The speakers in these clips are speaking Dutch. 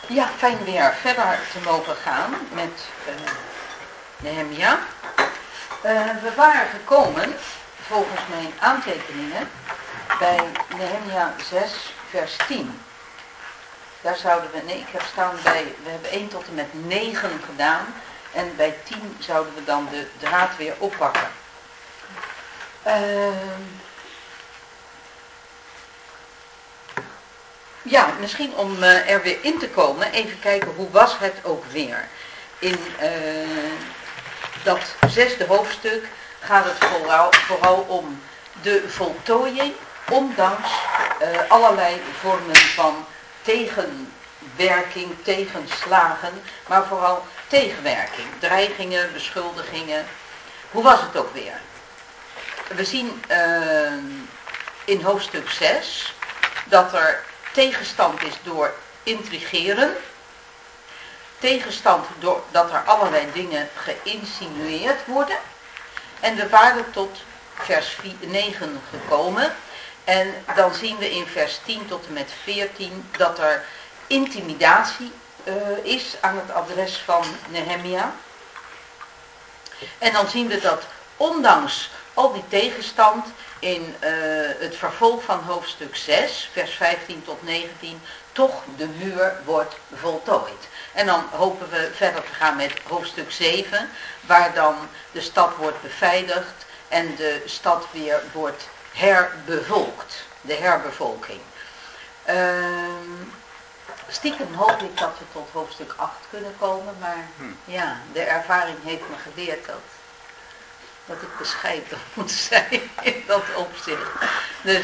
Ja, fijn weer verder te mogen gaan met Nehemia. We waren gekomen, volgens mijn aantekeningen, bij Nehemia 6, vers 10. Daar zouden we, ik heb staan bij, we hebben 1 tot en met 9 gedaan. En bij 10 zouden we dan de draad weer oppakken. Ja, misschien om er weer in te komen, even kijken hoe was het ook weer. In dat 6e hoofdstuk gaat het vooral om de voltooiing, ondanks allerlei vormen van tegenwerking, tegenslagen, maar vooral tegenwerking, dreigingen, beschuldigingen. Hoe was het ook weer? We zien in hoofdstuk 6 dat er tegenstand is door intrigeren. Tegenstand doordat er allerlei dingen geïnsinueerd worden. En we waren tot vers 9 gekomen. En dan zien we in vers 10 tot en met 14 dat er intimidatie is aan het adres van Nehemia. En dan zien we dat ondanks al die tegenstand in het vervolg van hoofdstuk 6, vers 15 tot 19, toch de muur wordt voltooid. En dan hopen we verder te gaan met hoofdstuk 7, waar dan de stad wordt beveiligd en de stad weer wordt herbevolkt. De herbevolking. Stiekem hoop ik dat we tot hoofdstuk 8 kunnen komen, maar ja, de ervaring heeft me geleerd dat ik bescheiden moet zijn in dat opzicht. Dus,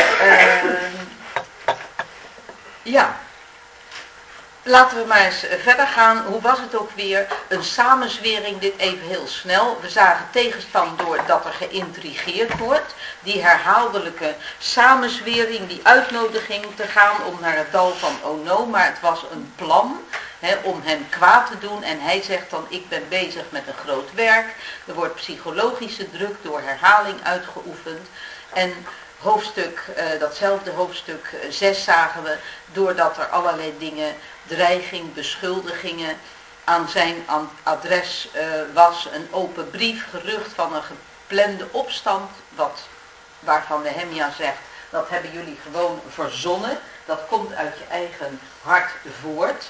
ja. Laten we maar eens verder gaan. Hoe was het ook weer? Een samenzwering, dit even heel snel. We zagen tegenstand doordat er geïntrigeerd wordt. Die herhaaldelijke samenzwering, die uitnodiging te gaan om naar het dal van Ono. Maar het was een plan om hem kwaad te doen. En hij zegt dan, ik ben bezig met een groot werk. Er wordt psychologische druk door herhaling uitgeoefend. En datzelfde hoofdstuk 6 zagen we, doordat er allerlei dingen, dreiging, beschuldigingen aan zijn adres was, een open brief, gerucht van een geplande opstand, waarvan Nehemia zegt, dat hebben jullie gewoon verzonnen, dat komt uit je eigen hart voort.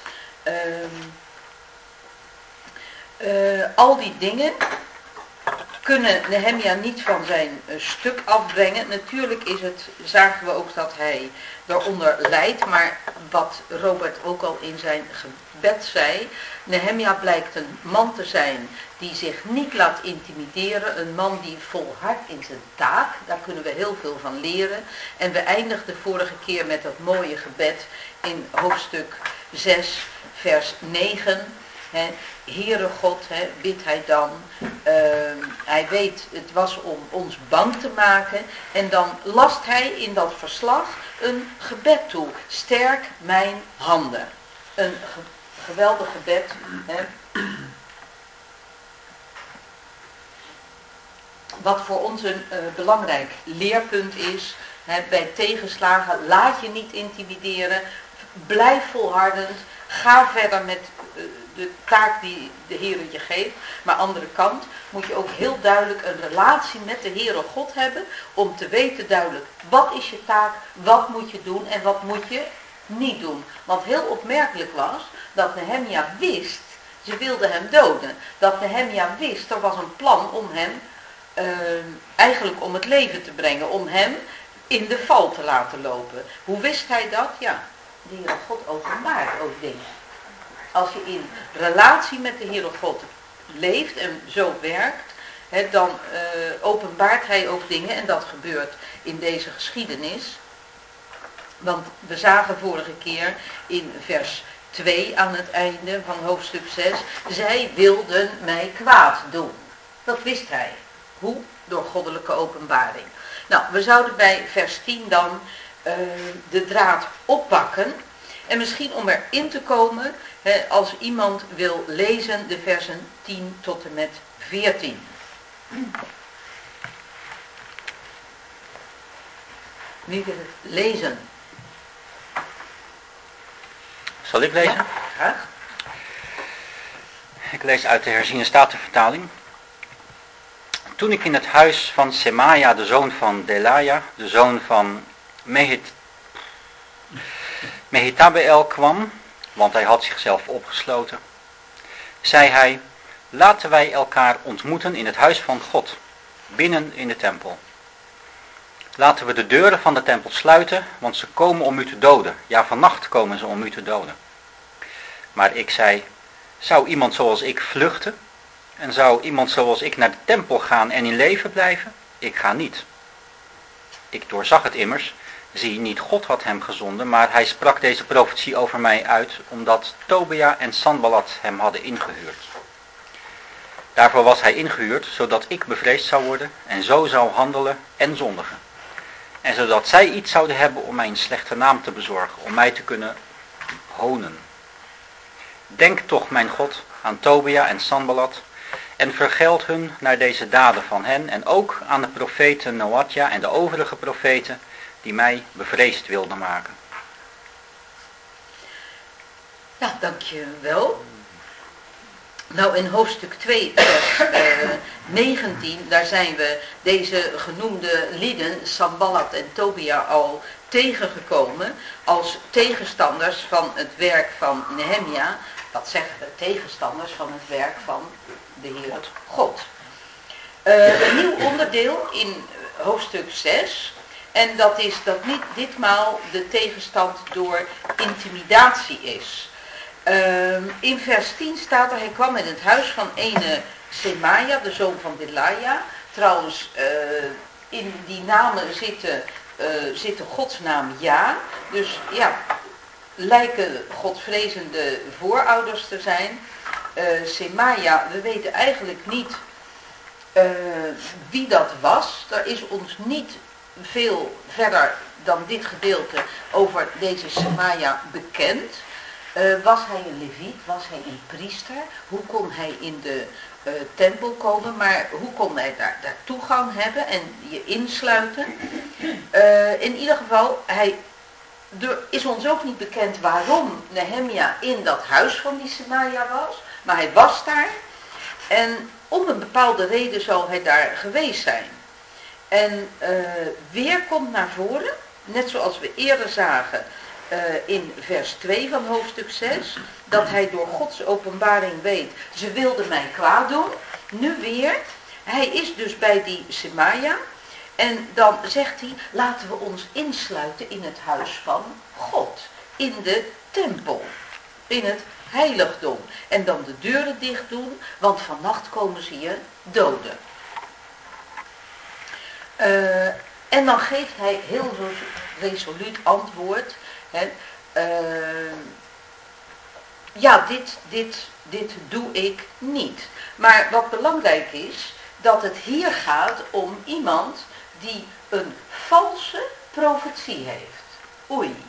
Al die dingen kunnen Nehemia niet van zijn stuk afbrengen. Natuurlijk zagen we ook dat hij daaronder lijdt, maar wat Robert ook al in zijn gebed zei, Nehemia blijkt een man te zijn die zich niet laat intimideren, een man die volhardt in zijn taak, daar kunnen we heel veel van leren. En we eindigden vorige keer met dat mooie gebed in hoofdstuk 6, vers 9. Heere God, bidt hij dan. Hij weet, het was om ons bang te maken. En dan last hij in dat verslag een gebed toe. Sterk mijn handen. Een geweldig gebed. Wat voor ons een belangrijk leerpunt is. Bij tegenslagen, laat je niet intimideren. Blijf volhardend. Ga verder met de taak die de Heere je geeft. Maar aan de andere kant moet je ook heel duidelijk een relatie met de Heere God hebben. Om te weten duidelijk, wat is je taak, wat moet je doen en wat moet je niet doen. Want heel opmerkelijk was dat Nehemia wist, ze wilden hem doden. Dat Nehemia wist, er was een plan om hem eigenlijk om het leven te brengen. Om hem in de val te laten lopen. Hoe wist hij dat? Ja, de Heere God openbaart ook dingen. Als je in relatie met de Heere God leeft en zo werkt, dan openbaart hij ook dingen. En dat gebeurt in deze geschiedenis. Want we zagen vorige keer in vers 2 aan het einde van hoofdstuk 6, zij wilden mij kwaad doen. Dat wist hij. Hoe? Door goddelijke openbaring. Nou, we zouden bij vers 10 dan de draad oppakken. En misschien om erin te komen, als iemand wil lezen, de versen 10 tot en met 14. Wie wil het lezen? Zal ik lezen? Graag. Ik lees uit de herziene statenvertaling. Toen ik in het huis van Semaja, de zoon van Delaya, de zoon van Mehetabeel kwam, want hij had zichzelf opgesloten, zei hij: laten wij elkaar ontmoeten in het huis van God, binnen in de tempel. Laten we de deuren van de tempel sluiten, want ze komen om u te doden. Ja, vannacht komen ze om u te doden. Maar ik zei: zou iemand zoals ik vluchten? En zou iemand zoals ik naar de tempel gaan en in leven blijven? Ik ga niet. Ik doorzag het immers. Zie, niet God had hem gezonden, maar hij sprak deze profetie over mij uit, omdat Tobia en Sanballat hem hadden ingehuurd. Daarvoor was hij ingehuurd, zodat ik bevreesd zou worden en zo zou handelen en zondigen. En zodat zij iets zouden hebben om mij een slechte naam te bezorgen, om mij te kunnen honen. Denk toch, mijn God, aan Tobia en Sanballat en vergeld hun naar deze daden van hen en ook aan de profeten Noadja en de overige profeten die mij bevreesd wilden maken. Ja, dankjewel. Nou, in hoofdstuk 2, vers 19, daar zijn we deze genoemde lieden, Sanballat en Tobia, al tegengekomen als tegenstanders van het werk van Nehemia. Dat zeggen we, tegenstanders van het werk van de Heer God. Een nieuw onderdeel in hoofdstuk 6, en dat is dat niet ditmaal de tegenstand door intimidatie is. In vers 10 staat er: hij kwam in het huis van ene Semaja, de zoon van Delaya. Trouwens, in die namen zitten Gods naam ja. Dus ja, lijken godvrezende voorouders te zijn. Semaja, we weten eigenlijk niet wie dat was. Er is ons niet veel verder dan dit gedeelte over deze Semaja bekend. Was hij een leviet? Was hij een priester? Hoe kon hij in de tempel komen? Maar hoe kon hij daar toegang hebben en je insluiten? In ieder geval, er is ons ook niet bekend waarom Nehemia in dat huis van die Semaja was. Maar hij was daar. En om een bepaalde reden zal hij daar geweest zijn. En weer komt naar voren, net zoals we eerder zagen in vers 2 van hoofdstuk 6, dat hij door Gods openbaring weet, ze wilden mij kwaad doen. Nu weer, hij is dus bij die Semaja en dan zegt hij: laten we ons insluiten in het huis van God, in de tempel, in het heiligdom. En dan de deuren dicht doen, want vannacht komen ze je doden. En dan geeft hij heel resoluut antwoord. Hè, ja, dit doe ik niet. Maar wat belangrijk is, dat het hier gaat om iemand die een valse profetie heeft. Oei.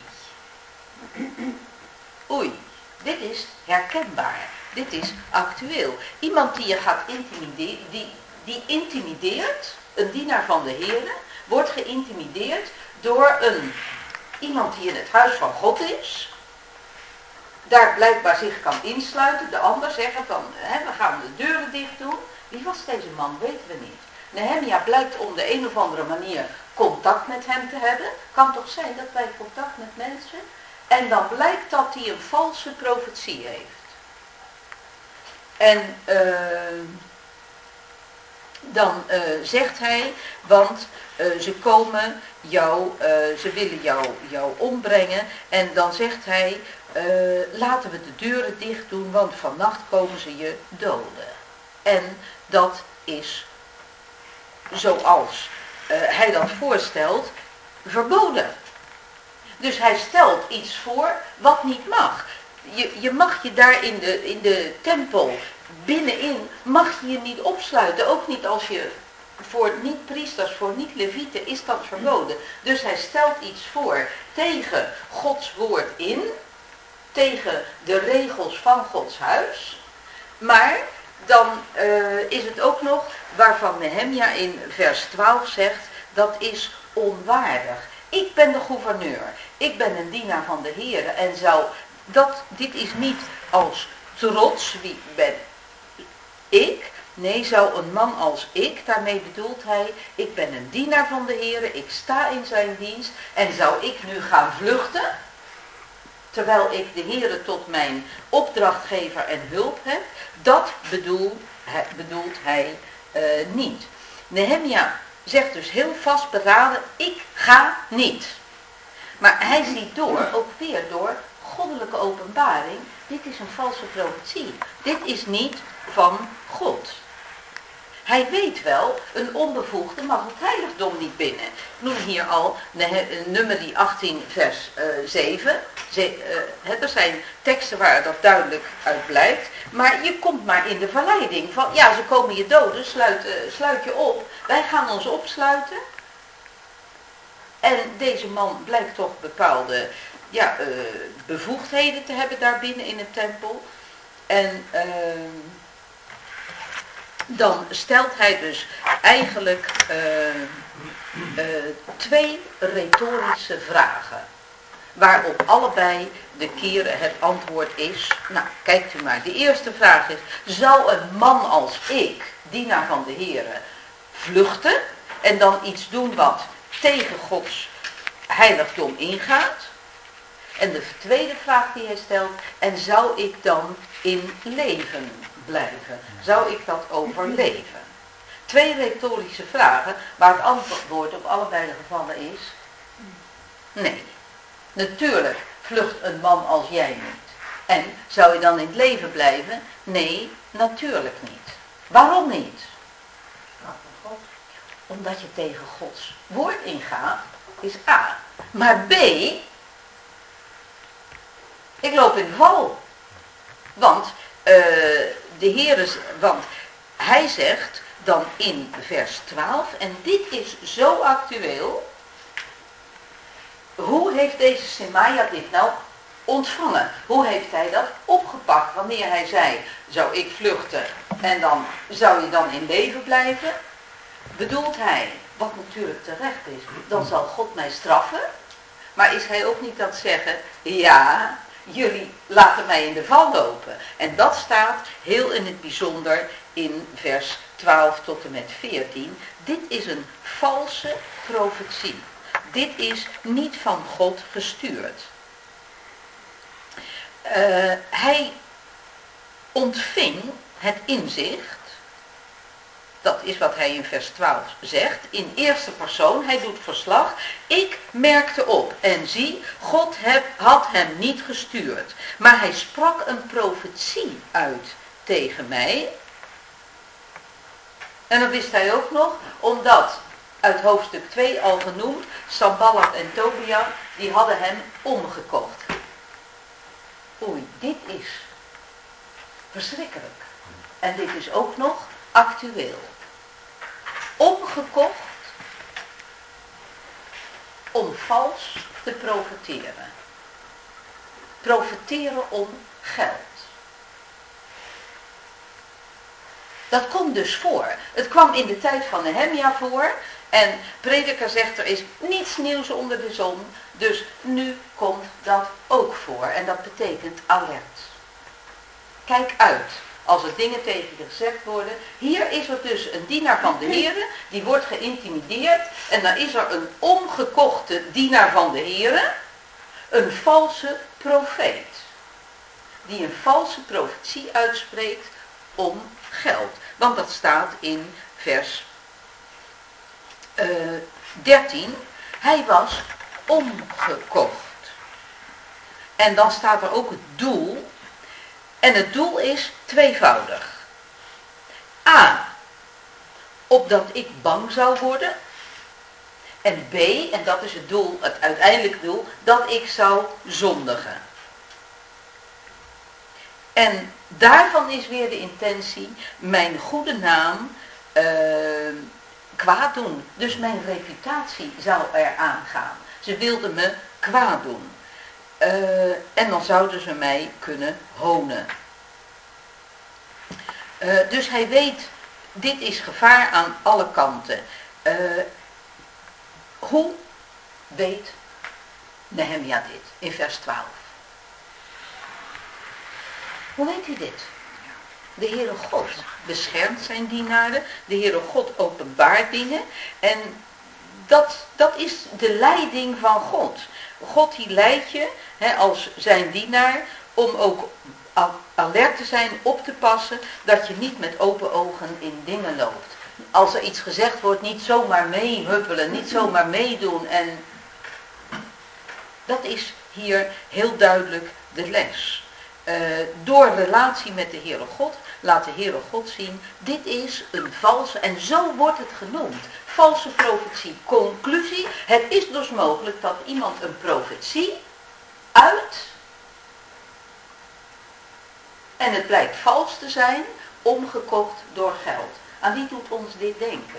Oei. Dit is herkenbaar. Dit is actueel. Iemand die je gaat intimideren, die intimideert, een dienaar van de Heer, wordt geïntimideerd door iemand die in het huis van God is, daar blijkbaar zich kan insluiten, de ander zeggen van, we gaan de deuren dicht doen. Wie was deze man, weten we niet. Nehemia blijkt om de een of andere manier contact met hem te hebben. Kan toch zijn dat wij contact met mensen, en dan blijkt dat hij een valse profetie heeft. En dan zegt hij, want ze komen ze willen jou ombrengen. En dan zegt hij, laten we de deuren dicht doen, want vannacht komen ze je doden. En dat is, zoals hij dat voorstelt, verboden. Dus hij stelt iets voor wat niet mag. Je mag je daar in de tempel binnenin, mag je je niet opsluiten. Ook niet als je voor niet-priesters, voor niet-levieten is dat verboden. Dus hij stelt iets voor tegen Gods woord in, tegen de regels van Gods huis. Maar dan is het ook nog waarvan Nehemia in vers 12 zegt, dat is onwaardig. Ik ben de gouverneur, ik ben een dienaar van de Heer en zou dit is niet als trots, wie ben ik? Nee, zou een man als ik, daarmee bedoelt hij, ik ben een dienaar van de Heere, ik sta in zijn dienst en zou ik nu gaan vluchten, terwijl ik de Heere tot mijn opdrachtgever en hulp heb, dat bedoelt hij niet. Nehemia zegt dus heel vastberaden, ik ga niet. Maar hij ziet door, ook weer door goddelijke openbaring, dit is een valse profetie. Dit is niet van God. Hij weet wel, een onbevoegde mag het heiligdom niet binnen. Ik noem hier al Numeri 18 vers 7. Er zijn teksten waar dat duidelijk uit blijkt. Maar je komt maar in de verleiding van, ja, ze komen je doden, sluit je op. Wij gaan ons opsluiten. En deze man blijkt toch bepaalde bevoegdheden te hebben daarbinnen in de tempel. En dan stelt hij dus eigenlijk 2 retorische vragen. Waarop allebei de keren het antwoord is, nou kijkt u maar, de eerste vraag is, zou een man als ik, dienaar van de Heere, vluchten en dan iets doen wat tegen Gods heiligdom ingaat? En de tweede vraag die hij stelt, en zou ik dan in leven blijven? Zou ik dat overleven? 2 retorische vragen, waar het antwoord op allebei de gevallen is, nee. Natuurlijk vlucht een man als jij niet. En zou je dan in het leven blijven? Nee, natuurlijk niet. Waarom niet? Omdat je tegen Gods woord ingaat, is A. Maar B, ik loop in de val. Want want hij zegt dan in vers 12, en dit is zo actueel. Hoe heeft deze Semaia dit nou ontvangen? Hoe heeft hij dat opgepakt? Wanneer hij zei, zou ik vluchten en dan zou je dan in leven blijven? Bedoelt hij, wat natuurlijk terecht is, dan zal God mij straffen? Maar is hij ook niet aan het zeggen, ja, jullie laten mij in de val lopen. En dat staat heel in het bijzonder in vers 12 tot en met 14. Dit is een valse profetie. Dit is niet van God gestuurd. Hij ontving het inzicht, dat is wat hij in vers 12 zegt, in eerste persoon, hij doet verslag, ik merkte op en zie, God had hem niet gestuurd, maar hij sprak een profetie uit tegen mij. En dat wist hij ook nog, omdat uit hoofdstuk 2 al genoemd, Sanballat en Tobia, die hadden hem omgekocht. Oei, dit is verschrikkelijk. En dit is ook nog actueel. Omgekocht om vals te profeteren. Profeteren om geld. Dat komt dus voor. Het kwam in de tijd van Nehemia voor. En Prediker zegt, er is niets nieuws onder de zon. Dus nu komt dat ook voor. En dat betekent alert. Kijk uit. Als er dingen tegen je gezegd worden. Hier is er dus een dienaar van de Heere. Die wordt geïntimideerd. En dan is er een omgekochte dienaar van de Heere. Een valse profeet. Die een valse profetie uitspreekt om geld. Want dat staat in vers 13. Hij was omgekocht. En dan staat er ook het doel. En het doel is tweevoudig. A. Opdat ik bang zou worden. En B. En dat is het doel, het uiteindelijke doel. Dat ik zou zondigen. En daarvan is weer de intentie, mijn goede naam kwaad doen. Dus mijn reputatie zou eraan gaan. Ze wilden me kwaad doen. En dan zouden ze mij kunnen honen. Dus hij weet, dit is gevaar aan alle kanten. Hoe weet Nehemia dit in vers 12? Hoe weet u dit? De Heere God beschermt zijn dienaren. De Heere God openbaart dingen. En dat is de leiding van God. God die leidt je als zijn dienaar om ook alert te zijn, op te passen, dat je niet met open ogen in dingen loopt. Als er iets gezegd wordt, niet zomaar meehuppelen, niet zomaar meedoen. En dat is hier heel duidelijk de les. Door relatie met de Heere God, laat de Heere God zien, dit is een valse, en zo wordt het genoemd, valse profetie. Conclusie, het is dus mogelijk dat iemand een profetie uit, en het blijkt vals te zijn, omgekocht door geld. Aan wie doet ons dit denken?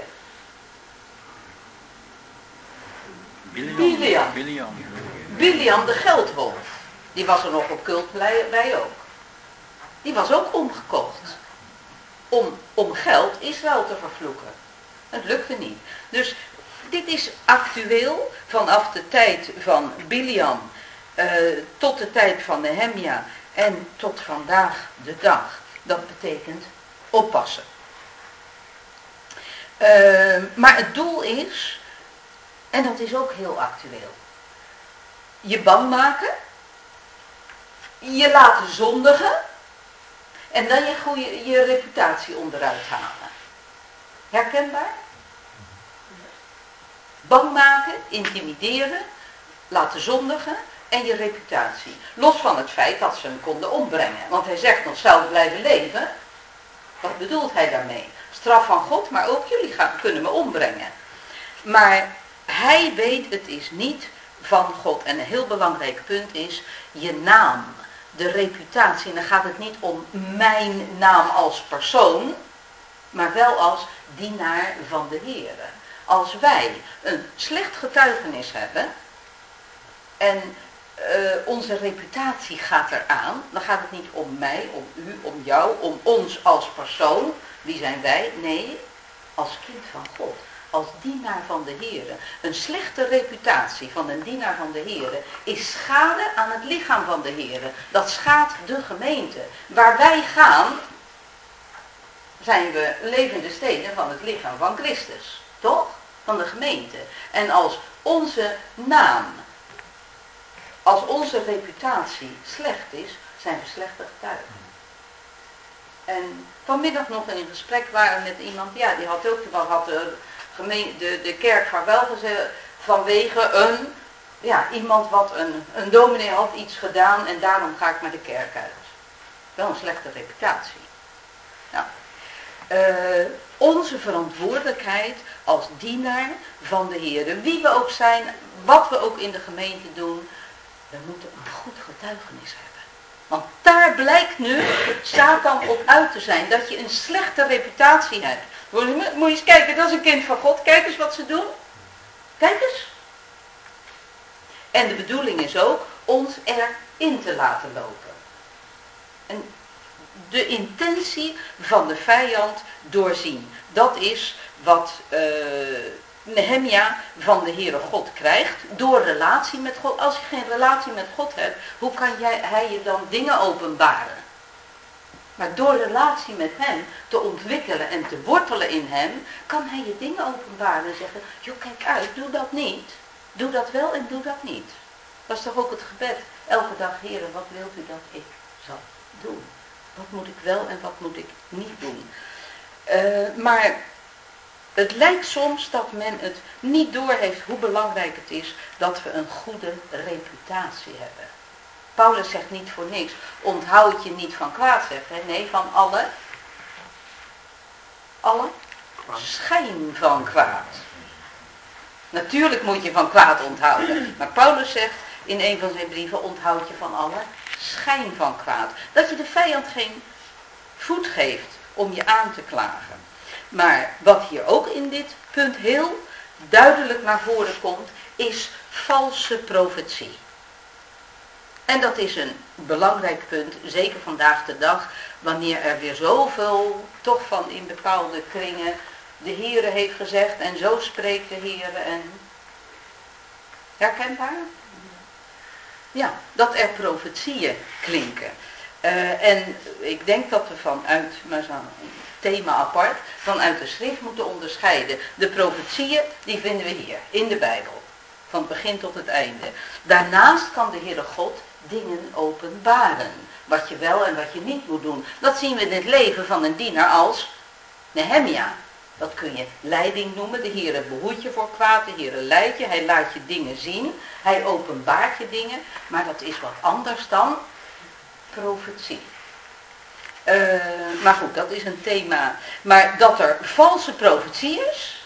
Biliam, de geldwolf. Die was er nog op cult bij ook. Die was ook omgekocht. Om geld Israël te vervloeken. Het lukte niet. Dus dit is actueel vanaf de tijd van Biliam tot de tijd van Nehemia en tot vandaag de dag. Dat betekent oppassen. Maar het doel is, en dat is ook heel actueel, je bang maken, je laten zondigen en dan je reputatie onderuit halen. Herkenbaar? Bang maken, intimideren, laten zondigen en je reputatie. Los van het feit dat ze hem konden ombrengen. Want hij zegt nog, zou ik blijven leven? Wat bedoelt hij daarmee? Straf van God, maar ook jullie kunnen me ombrengen. Maar hij weet, het is niet van God. En een heel belangrijk punt is je naam, de reputatie. En dan gaat het niet om mijn naam als persoon, maar wel als dienaar van de Heere. Als wij een slecht getuigenis hebben en onze reputatie gaat eraan, dan gaat het niet om mij, om u, om jou, om ons als persoon. Wie zijn wij? Nee, als kind van God. Als dienaar van de Heere. Een slechte reputatie van een dienaar van de Heere is schade aan het lichaam van de Heere. Dat schaadt de gemeente. Waar wij gaan, zijn we levende stenen van het lichaam van Christus. Toch? Van de gemeente. En als onze naam, als onze reputatie slecht is, zijn we slechte getuigen. En vanmiddag nog in een gesprek waren met iemand, ja, die had ook de kerk vaarwel gezegd vanwege iemand wat een dominee had iets gedaan en daarom ga ik maar de kerk uit. Wel een slechte reputatie. Nou, onze verantwoordelijkheid als dienaar van de Heer, wie we ook zijn, wat we ook in de gemeente doen, we moeten een goed getuigenis hebben. Want daar blijkt nu Satan op uit te zijn, dat je een slechte reputatie hebt. Moet je eens kijken, dat is een kind van God, kijk eens wat ze doen. Kijk eens. En de bedoeling is ook ons erin te laten lopen. En de intentie van de vijand doorzien. Dat is wat Nehemia van de Heere God krijgt door relatie met God. Als je geen relatie met God hebt, hoe kan hij je dan dingen openbaren? Maar door relatie met hem te ontwikkelen en te wortelen in hem, kan hij je dingen openbaren en zeggen, joh, kijk uit, doe dat niet. Doe dat wel en doe dat niet. Dat is toch ook het gebed. Elke dag, Heere, wat wilt u dat ik zal doen? Wat moet ik wel en wat moet ik niet doen? Maar het lijkt soms dat men het niet doorheeft hoe belangrijk het is dat we een goede reputatie hebben. Paulus zegt niet voor niks, onthoud je niet van kwaad, zegt hij. Nee, van alle schijn van kwaad. Natuurlijk moet je van kwaad onthouden. Maar Paulus zegt in een van zijn brieven, onthoud je van alle schijn van kwaad. Dat je de vijand geen voet geeft om je aan te klagen. Maar wat hier ook in dit punt heel duidelijk naar voren komt, is valse profetie. En dat is een belangrijk punt, zeker vandaag de dag, wanneer er weer zoveel, toch van in bepaalde kringen, de Heere heeft gezegd en zo spreekt de Heere en... Herkenbaar? Ja, dat er profetieën klinken. En ik denk dat we vanuit, maar zo'n thema apart, vanuit de schrift moeten onderscheiden. De profetieën, die vinden we hier, in de Bijbel. Van het begin tot het einde. Daarnaast kan de Heere God dingen openbaren. Wat je wel en wat je niet moet doen. Dat zien we in het leven van een dienaar als Nehemia. Dat kun je leiding noemen. De Heere behoedt je voor kwaad. De Heere leidt je. Hij laat je dingen zien. Hij openbaart je dingen. Maar dat is wat anders dan profetie. Maar goed, dat is een thema. Maar dat er valse profetie is,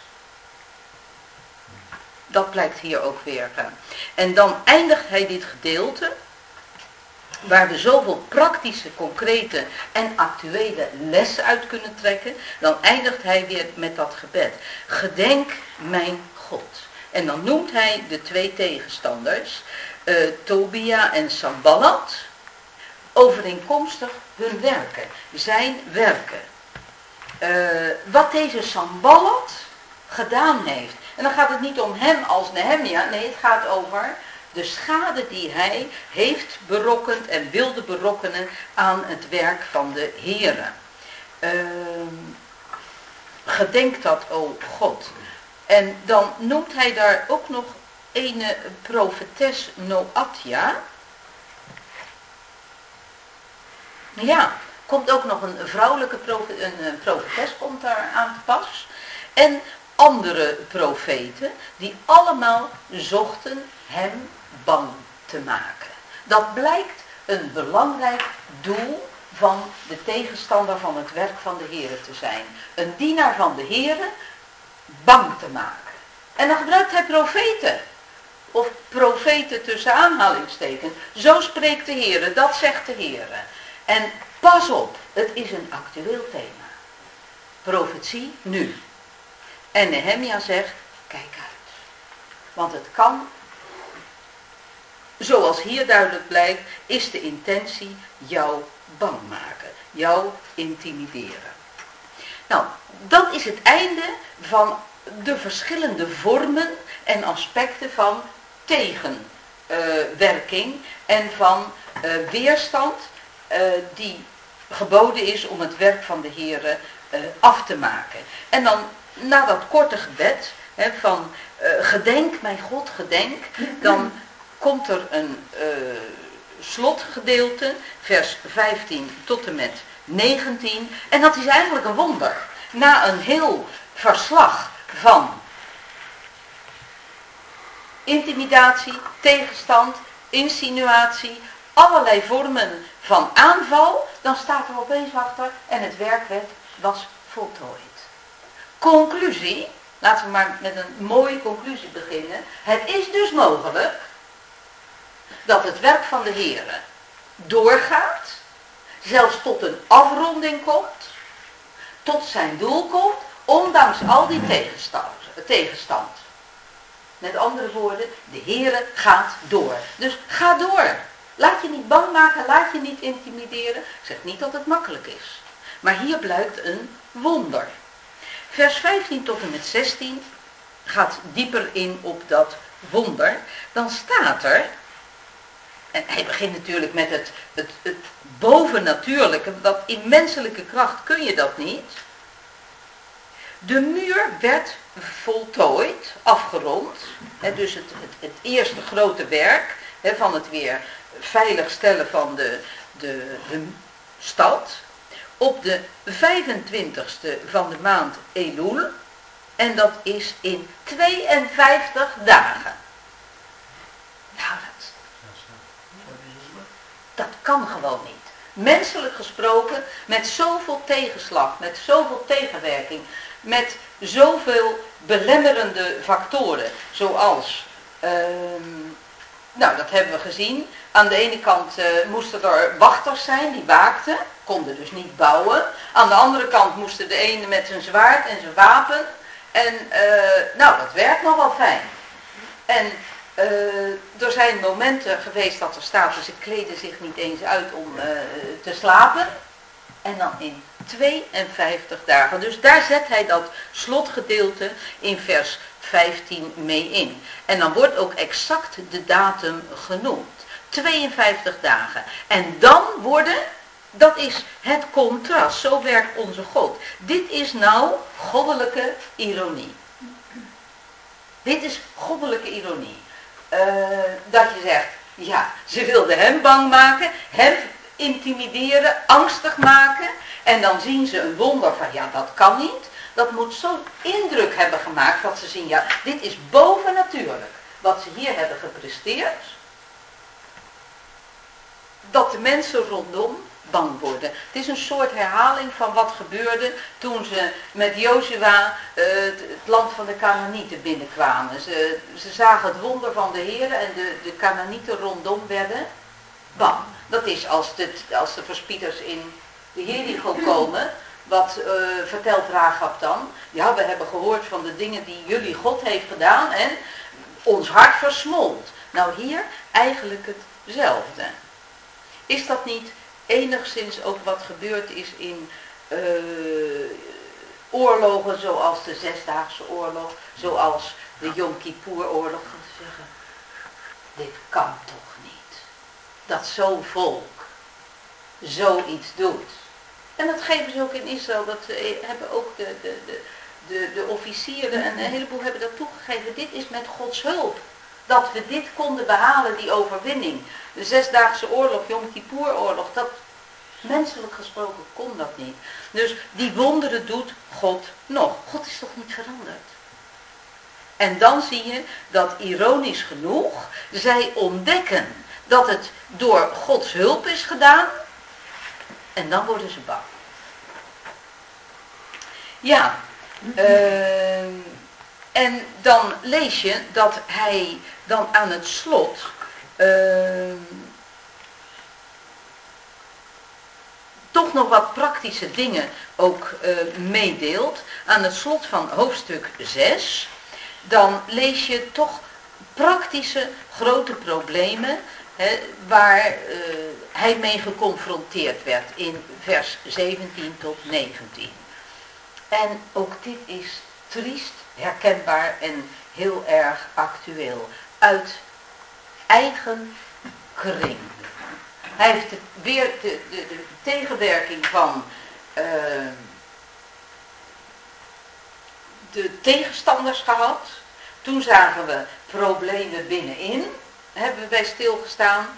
dat blijkt hier ook weer. En dan eindigt hij dit gedeelte, waar we zoveel praktische, concrete en actuele lessen uit kunnen trekken. Dan eindigt hij weer met dat gebed. Gedenk mijn God. En dan noemt hij de twee tegenstanders, Tobia en Sanballat, overeenkomstig hun werken, zijn werken. Wat deze Sanballat gedaan heeft. En dan gaat het niet om hem als Nehemia, nee, het gaat over de schade die hij heeft berokkend en wilde berokkenen aan het werk van de Heere. Gedenk dat, o God. En dan noemt hij daar ook nog een profetes Noatia. Ja, komt ook nog een vrouwelijke profetes komt daar aan te pas. En andere profeten die allemaal zochten hem bang te maken. Dat blijkt een belangrijk doel van de tegenstander van het werk van de Heere te zijn. Een dienaar van de Heere bang te maken. En dan gebruikt hij profeten. Of profeten tussen aanhalingstekens. Zo spreekt de Heere, dat zegt de Heere. En pas op, het is een actueel thema. Profetie nu. En Nehemia zegt, kijk uit. Want het kan, zoals hier duidelijk blijkt, is de intentie jou bang maken. Jou intimideren. Nou, dat is het einde van de verschillende vormen en aspecten van tegenwerking en van weerstand die geboden is om het werk van de Heere af te maken. En dan na dat korte gebed van gedenk mijn God, gedenk, dan komt er een slotgedeelte, vers 15 tot en met 19. En dat is eigenlijk een wonder. Na een heel verslag van intimidatie, tegenstand, insinuatie, allerlei vormen van aanval, dan staat er opeens achter en het werk was voltooid. Conclusie, laten we maar met een mooie conclusie beginnen. Het is dus mogelijk dat het werk van de Heere doorgaat, zelfs tot een afronding komt, tot zijn doel komt, ondanks al die tegenstand. Met andere woorden, de Heere gaat door. Dus ga door. Laat je niet bang maken, laat je niet intimideren. Ik zeg niet dat het makkelijk is. Maar hier blijkt een wonder. Vers 15 tot en met 16 gaat dieper in op dat wonder. Dan staat er, en hij begint natuurlijk met het bovennatuurlijke, dat in menselijke kracht kun je dat niet. De muur werd voltooid, afgerond. Dus het eerste grote werk van het weer veiligstellen van de stad. Op de 25ste van de maand Elul. En dat is in 52 dagen. Nou, dat kan gewoon niet. Menselijk gesproken, met zoveel tegenslag, met zoveel tegenwerking, met zoveel belemmerende factoren, zoals, nou dat hebben we gezien, aan de ene kant moesten er wachters zijn die waakten, konden dus niet bouwen. Aan de andere kant moesten de ene met zijn zwaard en zijn wapen en nou dat werkt nogal fijn. En er zijn momenten geweest dat er staat, ze kleden zich niet eens uit om te slapen. En dan in 52 dagen. Dus daar zet hij dat slotgedeelte in vers 15 mee in. En dan wordt ook exact de datum genoemd. 52 dagen. En dan worden dat is het contrast. Zo werkt onze God. Dit is nou goddelijke ironie. Dit is goddelijke ironie. Dat je zegt, ja, ze wilden hem bang maken, hem intimideren, angstig maken. En dan zien ze een wonder van, ja, dat kan niet. Dat moet zo'n indruk hebben gemaakt dat ze zien, ja, dit is bovennatuurlijk. Wat ze hier hebben gepresteerd. Dat de mensen rondom bang worden. Het is een soort herhaling van wat gebeurde toen ze met Jozua het land van de Kanaanieten binnenkwamen. Ze zagen het wonder van de Heer en de Kanaanieten rondom werden bang. Dat is als de verspieders in de Jericho komen. Wat vertelt Rahab dan? Ja, we hebben gehoord van de dingen die jullie God heeft gedaan en ons hart versmolt. Nou, hier eigenlijk hetzelfde. Is dat niet enigszins ook wat gebeurd is in oorlogen zoals de Zesdaagse Oorlog, zoals de Yom Kippur Oorlog? Gaan ze zeggen, dit kan toch niet. Dat zo'n volk zoiets doet. En dat geven ze ook in Israël, dat hebben ook de officieren en een heleboel hebben dat toegegeven. Dit is met Gods hulp. Dat we dit konden behalen, die overwinning. De Zesdaagse Oorlog, Yom Kippur Oorlog, dat menselijk gesproken kon dat niet. Dus die wonderen doet God nog. God is toch niet veranderd? En dan zie je dat ironisch genoeg zij ontdekken dat het door Gods hulp is gedaan. En dan worden ze bang. Ja, en dan lees je dat hij dan aan het slot toch nog wat praktische dingen ook meedeelt. Aan het slot van hoofdstuk 6, dan lees je toch praktische grote problemen waar hij mee geconfronteerd werd in vers 17 tot 19. En ook dit is triest, herkenbaar en heel erg actueel. Uit eigen kring. Hij heeft weer de tegenwerking van de tegenstanders gehad. Toen zagen we problemen binnenin. Hebben we bij stilgestaan.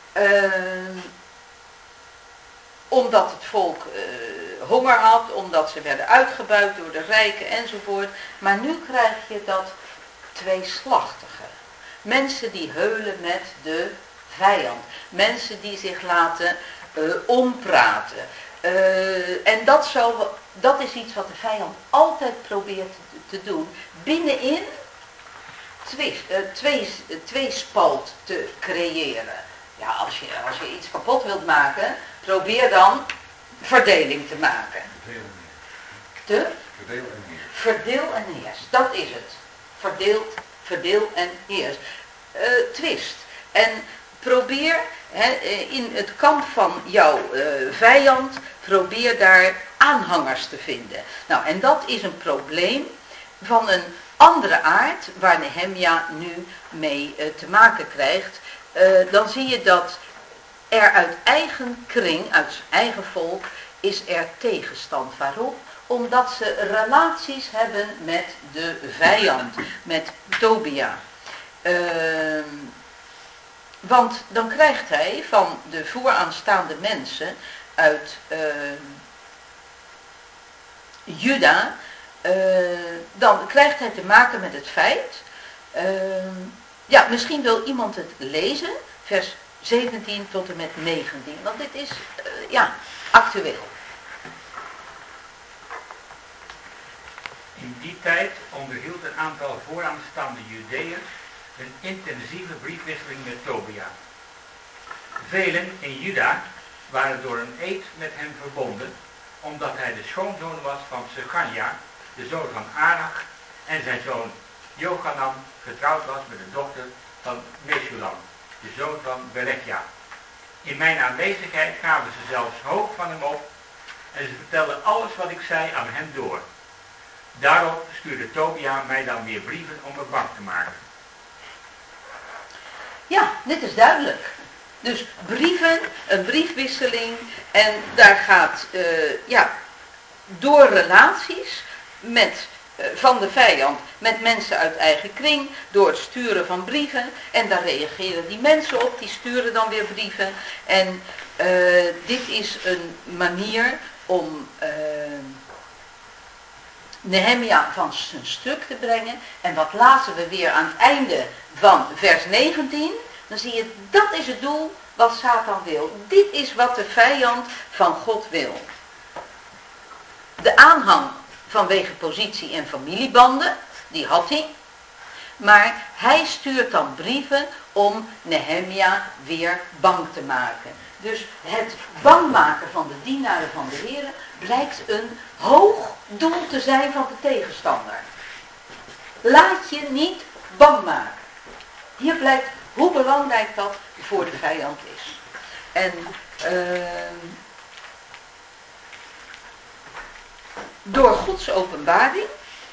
Omdat het volk honger had, omdat ze werden uitgebuit door de rijken enzovoort. Maar nu krijg je dat tweeslachtige. Mensen die heulen met de vijand. Mensen die zich laten ompraten. En dat is iets wat de vijand altijd probeert te doen. Binnenin tweespalt te creëren. Ja, als je iets kapot wilt maken, probeer dan verdeling te maken. Verdeel en heers. Dat is het. Verdeel en heers. Twist. En probeer in het kamp van jouw vijand, probeer daar aanhangers te vinden. Nou, en dat is een probleem van een andere aard, waar Nehemia nu mee te maken krijgt. Dan zie je dat er uit eigen kring, uit zijn eigen volk, is er tegenstand. Waarom? Omdat ze relaties hebben met de vijand, met Tobia. Want dan krijgt hij van de vooraanstaande mensen uit Juda, dan krijgt hij te maken met het feit, ja, misschien wil iemand het lezen, vers 17 tot en met 19, want dit is, actueel. In die tijd onderhield een aantal vooraanstaande Judeërs een intensieve briefwisseling met Tobia. Velen in Juda waren door een eed met hem verbonden, omdat hij de schoonzoon was van Seganja, de zoon van Arach, en zijn zoon Jochanan getrouwd was met de dochter van Meshulam, de zoon van Berechja. In mijn aanwezigheid gaven ze zelfs hoog van hem op en ze vertelden alles wat ik zei aan hem door. Daarop stuurde Tobia mij dan weer brieven om me bang te maken. Ja, dit is duidelijk. Dus brieven, een briefwisseling en daar gaat door relaties van de vijand met mensen uit eigen kring, door het sturen van brieven en daar reageren die mensen op, die sturen dan weer brieven en dit is een manier om Nehemia van zijn stuk te brengen. En wat lazen we weer aan het einde van vers 19? Dan zie je, dat is het doel wat Satan wil. Dit is wat de vijand van God wil. De aanhang vanwege positie en familiebanden, die had hij. Maar hij stuurt dan brieven om Nehemia weer bang te maken. Dus het bang maken van de dienaren van de Heer blijkt een hoog doel te zijn van de tegenstander. Laat je niet bang maken. Hier blijkt hoe belangrijk dat voor de vijand is. En door Gods openbaring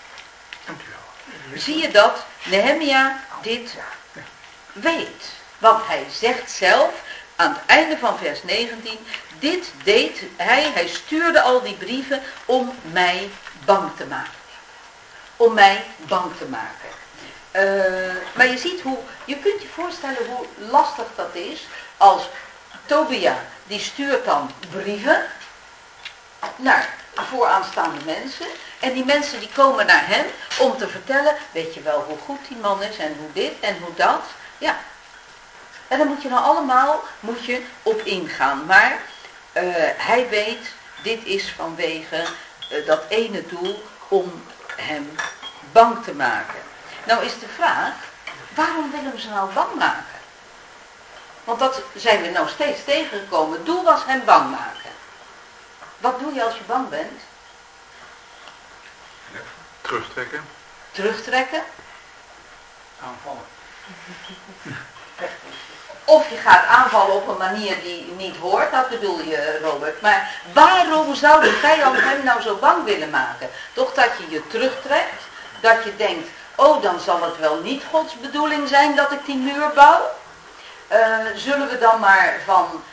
zie je dat Nehemia dit weet. Want hij zegt zelf aan het einde van vers 19, dit deed hij stuurde al die brieven om mij bang te maken. Om mij bang te maken. Maar je ziet je kunt je voorstellen hoe lastig dat is als Tobia, die stuurt dan brieven naar vooraanstaande mensen. En die mensen die komen naar hem om te vertellen, weet je wel hoe goed die man is en hoe dit en hoe dat. Ja. En dan moet je nou allemaal op ingaan. Maar hij weet, dit is vanwege dat ene doel om hem bang te maken. Nou is de vraag, waarom willen we ze nou bang maken? Want dat zijn we nou steeds tegengekomen. Het doel was hem bang maken. Wat doe je als je bang bent? Terugtrekken. Terugtrekken. Aanvallen. Of je gaat aanvallen op een manier die niet hoort, dat bedoel je, Robert. Maar waarom zou de vijand hem nou zo bang willen maken? Toch dat je je terugtrekt, dat je denkt, oh dan zal het wel niet Gods bedoeling zijn dat ik die muur bouw. Zullen we dan maar van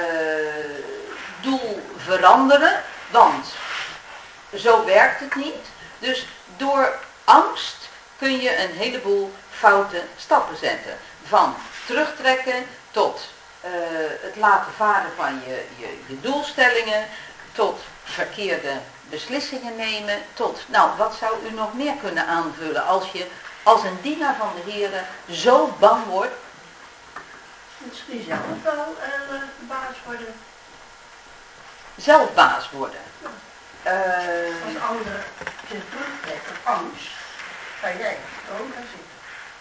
doel veranderen, want zo werkt het niet. Dus door angst kun je een heleboel foute stappen zetten. Van terugtrekken tot het laten varen van je doelstellingen, tot verkeerde beslissingen nemen, tot, nou wat zou u nog meer kunnen aanvullen als je als een dienaar van de Heer zo bang wordt? Misschien zelf wel baas worden. Zelf baas worden. Als anderen zich terugtrekken, angst, ga jij ook gaan zitten.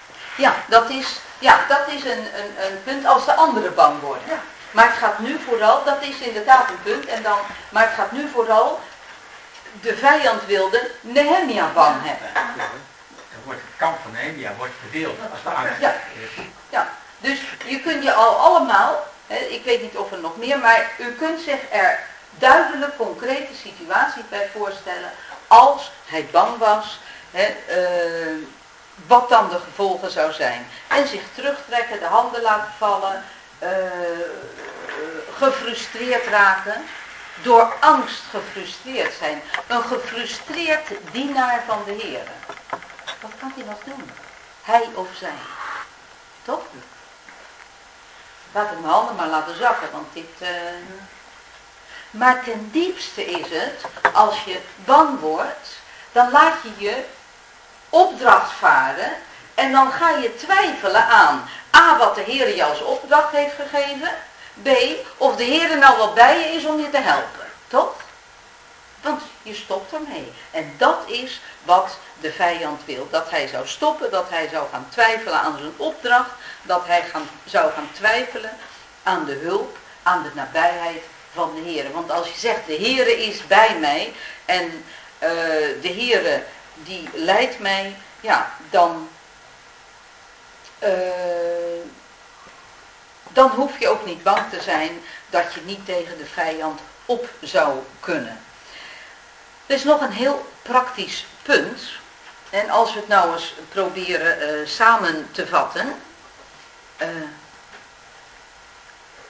Ja, dat is een punt als de anderen bang worden. Ja. Maar het gaat nu vooral, dat is inderdaad een punt, maar het gaat nu vooral, de vijand wilde Nehemia bang hebben. Dan wordt het kamp van Nehemia verdeeld als de angst. Ja, dus je kunt je al allemaal, ik weet niet of er nog meer, maar u kunt zich er duidelijk concrete situaties bij voorstellen als hij bang was, wat dan de gevolgen zou zijn. En zich terugtrekken, de handen laten vallen, gefrustreerd raken, door angst gefrustreerd zijn. Een gefrustreerd dienaar van de Heer. Wat kan hij nog doen? Hij of zij. Toch? Laat ik mijn handen maar laten zakken, want dit... Maar ten diepste is het, als je bang wordt, dan laat je je opdracht varen en dan ga je twijfelen aan A, wat de Heer je als opdracht heeft gegeven, B, of de Heer nou wel bij je is om je te helpen, toch? Want je stopt ermee. En dat is wat de vijand wil. Dat hij zou stoppen, dat hij zou gaan twijfelen aan zijn opdracht, dat hij zou gaan twijfelen aan de hulp, aan de nabijheid van de Heer. Want als je zegt, de Heer is bij mij en de Heer die leidt mij, ja, dan hoef je ook niet bang te zijn dat je niet tegen de vijand op zou kunnen. Er is nog een heel praktisch punt. En als we het nou eens proberen samen te vatten.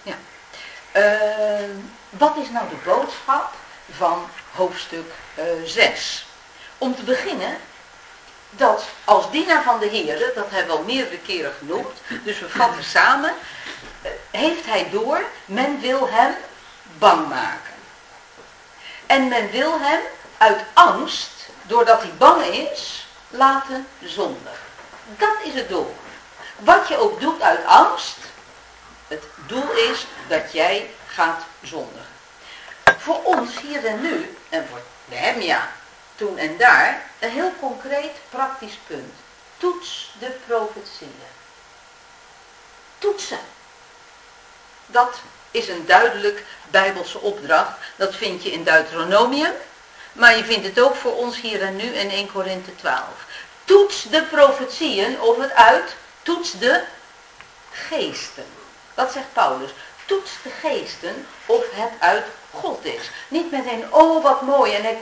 Wat is nou de boodschap van hoofdstuk 6? Om te beginnen, dat als dienaar van de Heere, dat hebben we al meerdere keren genoemd, dus we vatten samen, heeft hij door, men wil hem bang maken. En men wil hem uit angst, doordat hij bang is, laten zondigen. Dat is het doel. Wat je ook doet uit angst, het doel is dat jij gaat zondigen. Voor ons hier en nu, en voor Nehemia toen en daar, een heel concreet praktisch punt. Toets de profetieën. Toetsen. Dat is een duidelijk Bijbelse opdracht. Dat vind je in Deuteronomium. Maar je vindt het ook voor ons hier en nu in 1 Korinthe 12. Toets de profetieën of het uit. Toets de geesten. Dat zegt Paulus. Toets de geesten of het uit God is. Niet meteen, oh wat mooi. En hij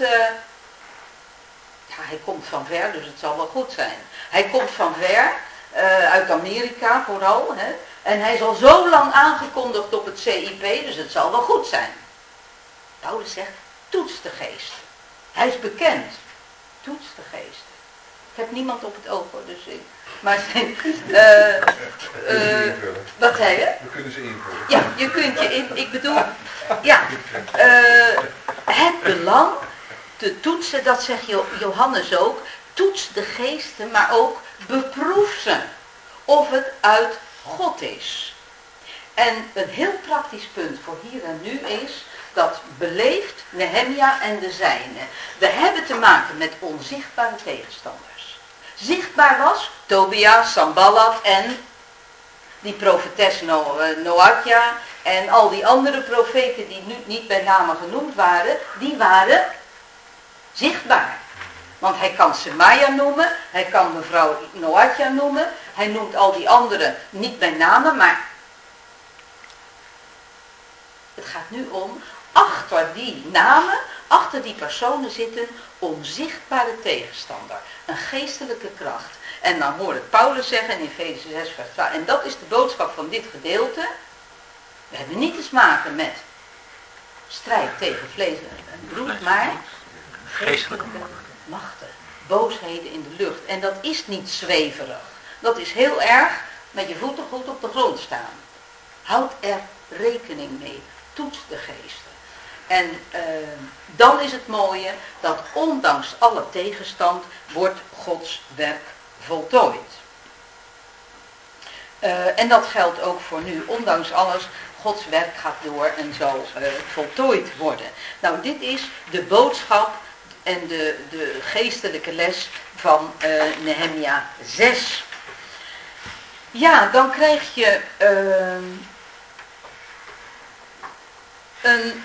komt van ver, dus het zal wel goed zijn. Hij komt van ver, uit Amerika vooral. Hè, en hij is al zo lang aangekondigd op het CIP, dus het zal wel goed zijn. Paulus zegt, toets de geesten. Hij is bekend. Toets de geesten. Ik heb niemand op het oog hoor, dus ik... Maar wat zei je? We kunnen ze invullen. Ja, je kunt je in... Ik bedoel... Ja. Het belang te toetsen, dat zegt Johannes ook. Toets de geesten, maar ook beproef ze. Of het uit God is. En een heel praktisch punt voor hier en nu is... dat beleeft Nehemia en de zijnen. We hebben te maken met onzichtbare tegenstanders. Zichtbaar was Tobia, Sanballat en die profetes Noadja en al die andere profeten die nu niet bij name genoemd waren, die waren zichtbaar. Want hij kan Semaia noemen, hij kan mevrouw Noadja noemen, hij noemt al die anderen niet bij name, maar het gaat nu om, achter die namen, achter die personen zit een onzichtbare tegenstander. Een geestelijke kracht. En dan hoor ik Paulus zeggen in Efeze 6 vers 12. En dat is de boodschap van dit gedeelte. We hebben niet te maken met strijd tegen vlees en bloed, maar geestelijke machten. Boosheden in de lucht. En dat is niet zweverig. Dat is heel erg met je voeten goed op de grond staan. Houd er rekening mee. Toets de geesten. En dan is het mooie dat ondanks alle tegenstand wordt Gods werk voltooid. En dat geldt ook voor nu. Ondanks alles, Gods werk gaat door en zal voltooid worden. Nou, dit is de boodschap en de geestelijke les van Nehemia 6. Ja, dan krijg je een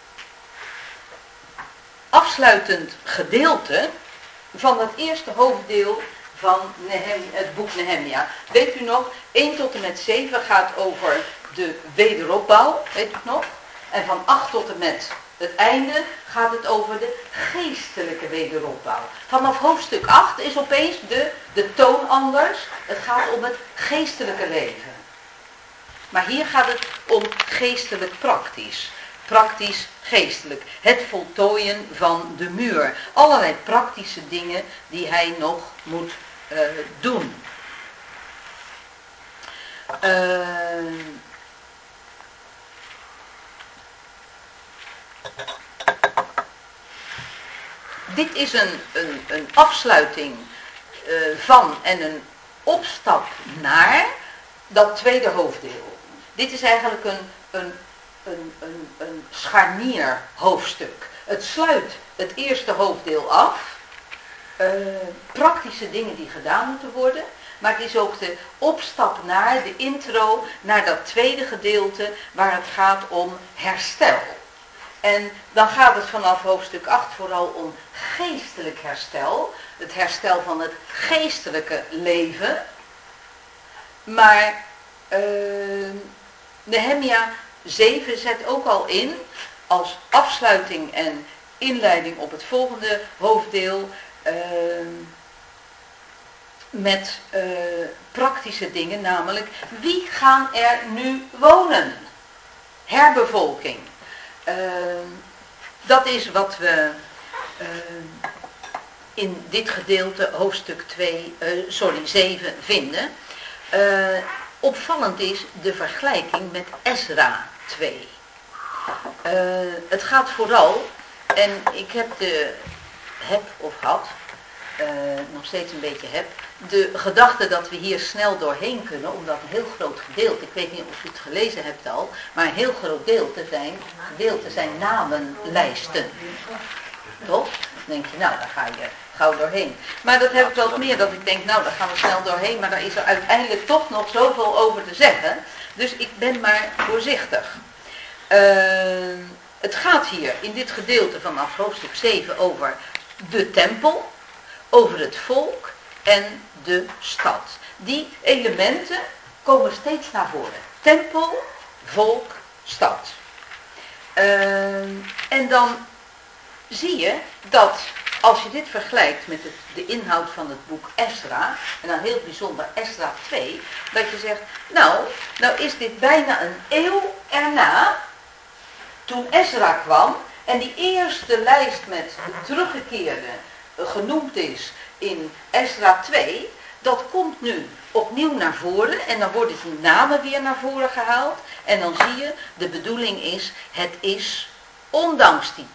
afsluitend gedeelte van het eerste hoofddeel van het boek Nehemia. Weet u nog, 1 tot en met 7 gaat over de wederopbouw, weet u het nog? En van 8 tot en met het einde gaat het over de geestelijke wederopbouw. Vanaf hoofdstuk 8 is opeens de toon anders. Het gaat om het geestelijke leven. Maar hier gaat het om geestelijk praktisch. Praktisch geestelijk. Het voltooien van de muur. Allerlei praktische dingen die hij nog moet doen. Dit is een afsluiting van en een opstap naar dat tweede hoofddeel. Dit is eigenlijk een scharnier hoofdstuk. Het sluit het eerste hoofddeel af. Praktische dingen die gedaan moeten worden. Maar het is ook de opstap naar, de intro, naar dat tweede gedeelte waar het gaat om herstel. En dan gaat het vanaf hoofdstuk 8 vooral om geestelijk herstel. Het herstel van het geestelijke leven. Maar Nehemia 7 zet ook al in, als afsluiting en inleiding op het volgende hoofddeel, met praktische dingen, namelijk wie gaan er nu wonen? herbevolking. Dat is wat we in dit gedeelte, hoofdstuk 7, vinden. Opvallend is de vergelijking met Ezra 2. Het gaat vooral, en ik had nog steeds een beetje de gedachte dat we hier snel doorheen kunnen, omdat een heel groot gedeelte, ik weet niet of u het gelezen hebt al, maar een heel groot gedeelte zijn namenlijsten. Toch? Dan denk je, nou, daar ga je gauw doorheen. Maar dat heb ik wel eens meer, dat ik denk, nou, daar gaan we snel doorheen, maar daar is er uiteindelijk toch nog zoveel over te zeggen. Dus ik ben maar voorzichtig. Het gaat hier in dit gedeelte vanaf hoofdstuk 7 over de tempel, over het volk en de stad. Die elementen komen steeds naar voren. Tempel, volk, stad. En dan zie je dat als je dit vergelijkt met de inhoud van het boek Ezra, en dan heel bijzonder Ezra 2, dat je zegt, nou is dit bijna een eeuw erna, toen Ezra kwam en die eerste lijst met teruggekeerden genoemd is in Ezra 2, dat komt nu opnieuw naar voren en dan worden die namen weer naar voren gehaald en dan zie je, de bedoeling is, het is ondanks die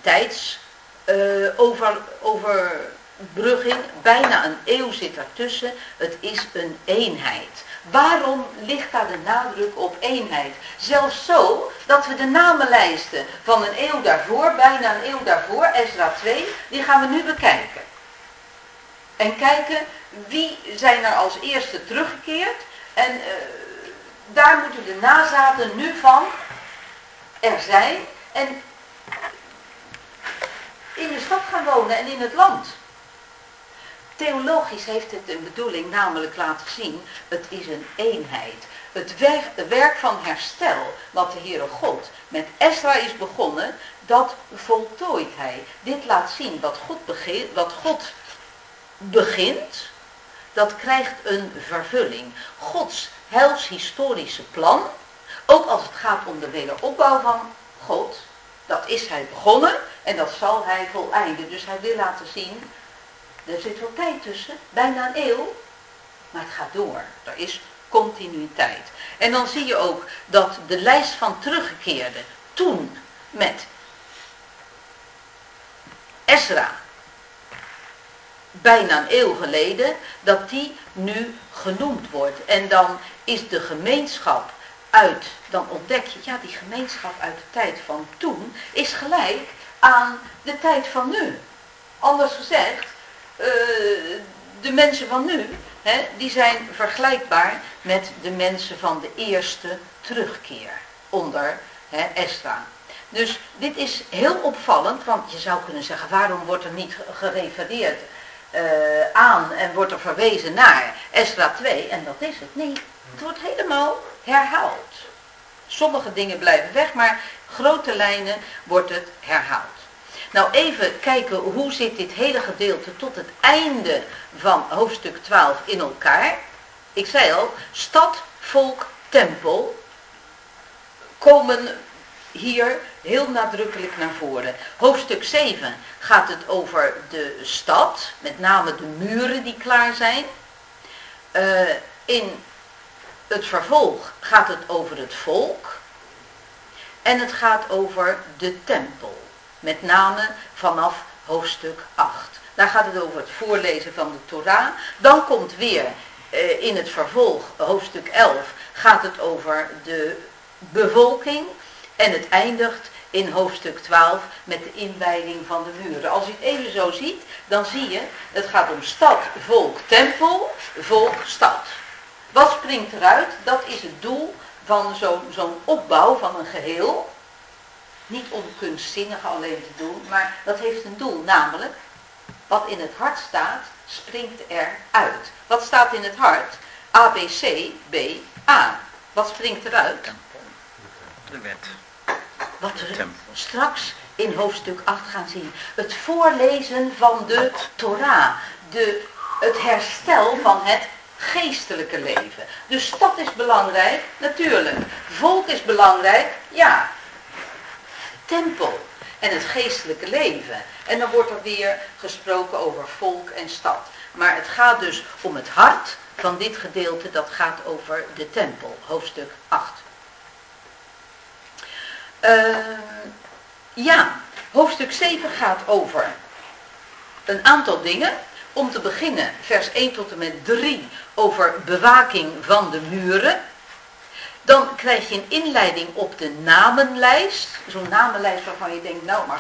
overbrugging, bijna een eeuw zit ertussen, het is een eenheid. Waarom ligt daar de nadruk op eenheid? Zelfs zo dat we de namenlijsten van een eeuw daarvoor, bijna een eeuw daarvoor, Ezra 2, die gaan we nu bekijken. En kijken wie zijn er als eerste teruggekeerd en daar moeten de nazaten nu van er zijn en in de stad gaan wonen en in het land. Theologisch heeft het een bedoeling namelijk laten zien, het is een eenheid. Het werk van herstel, wat de Heere God met Ezra is begonnen, dat voltooit hij. Dit laat zien wat God begint, dat krijgt een vervulling. Gods heilshistorische plan, ook als het gaat om de wederopbouw van God, dat is hij begonnen en dat zal hij voleinden. Dus hij wil laten zien, er zit wel tijd tussen, bijna een eeuw, maar het gaat door. Er is continuïteit. En dan zie je ook dat de lijst van teruggekeerden toen met Ezra, bijna een eeuw geleden, dat die nu genoemd wordt. En dan is de gemeenschap dan ontdek je, ja, die gemeenschap uit de tijd van toen is gelijk aan de tijd van nu. Anders gezegd, de mensen van nu, die zijn vergelijkbaar met de mensen van de eerste terugkeer onder Ezra. Dus dit is heel opvallend, want je zou kunnen zeggen, waarom wordt er niet gerefereerd aan en wordt er verwezen naar Ezra 2? En dat is het niet. Het wordt helemaal herhaald. Sommige dingen blijven weg, maar grote lijnen wordt het herhaald. Nou, even kijken hoe zit dit hele gedeelte tot het einde van hoofdstuk 12 in elkaar. Ik zei al, stad, volk, tempel komen hier heel nadrukkelijk naar voren. Hoofdstuk 7 gaat het over de stad, met name de muren die klaar zijn. In het vervolg gaat het over het volk. En het gaat over de tempel. Met name vanaf hoofdstuk 8. Daar gaat het over het voorlezen van de Torah. Dan komt weer in het vervolg, hoofdstuk 11, gaat het over de bevolking. En het eindigt in hoofdstuk 12 met de inwijding van de muren. Als je het even zo ziet, dan zie je, het gaat om stad, volk, tempel, volk, stad. Wat springt eruit? Dat is het doel van zo'n opbouw van een geheel. Niet om kunstzinnig alleen te doen, maar dat heeft een doel. Namelijk, wat in het hart staat, springt eruit. Wat staat in het hart? A, B, C, B, A. Wat springt eruit? De wet. Wat we straks in hoofdstuk 8 gaan zien. Het voorlezen van de Torah. Het herstel van het geestelijke leven. Dus stad is belangrijk, natuurlijk. Volk is belangrijk, ja. tempel en het geestelijke leven. En dan wordt er weer gesproken over volk en stad. Maar het gaat dus om het hart van dit gedeelte, dat gaat over de tempel, hoofdstuk 8. Hoofdstuk 7 gaat over een aantal dingen. Om te beginnen, vers 1 tot en met 3, over bewaking van de muren. Dan krijg je een inleiding op de namenlijst. Zo'n namenlijst waarvan je denkt, nou maar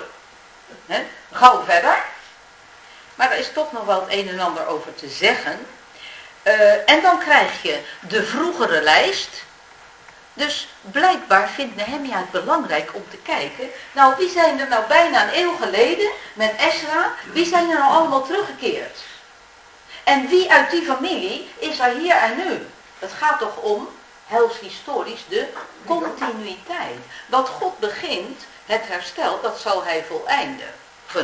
gauw verder. Maar er is toch nog wel het een en ander over te zeggen. En dan krijg je de vroegere lijst. Dus blijkbaar vindt Nehemia het belangrijk om te kijken. Nou, wie zijn er nou bijna een eeuw geleden met Esra? Wie zijn er nou allemaal teruggekeerd? En wie uit die familie is er hier en nu? Het gaat toch om, helshistorisch, de continuïteit. Wat God begint, het herstel, dat zal hij voleindigen.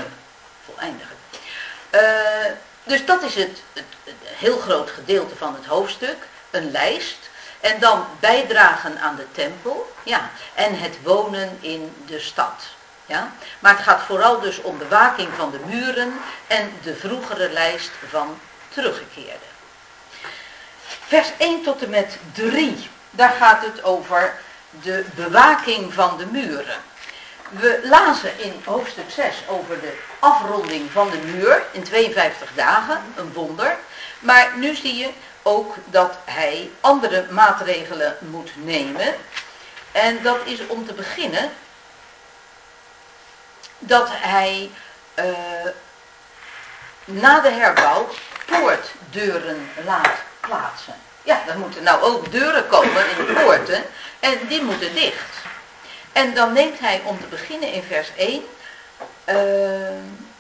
Dus dat is het heel groot gedeelte van het hoofdstuk. Een lijst. En dan bijdragen aan de tempel. Ja, en het wonen in de stad. Ja. Maar het gaat vooral dus om bewaking van de muren en de vroegere lijst van teruggekeerden. Vers 1 tot en met 3. Daar gaat het over de bewaking van de muren. We lazen in hoofdstuk 6 over de afronding van de muur in 52 dagen, een wonder. Maar nu zie je ook dat hij andere maatregelen moet nemen. En dat is om te beginnen dat hij na de herbouw poortdeuren laat plaatsen. Ja, er moeten nou ook deuren komen in de poorten en die moeten dicht. En dan neemt hij om te beginnen in vers 1...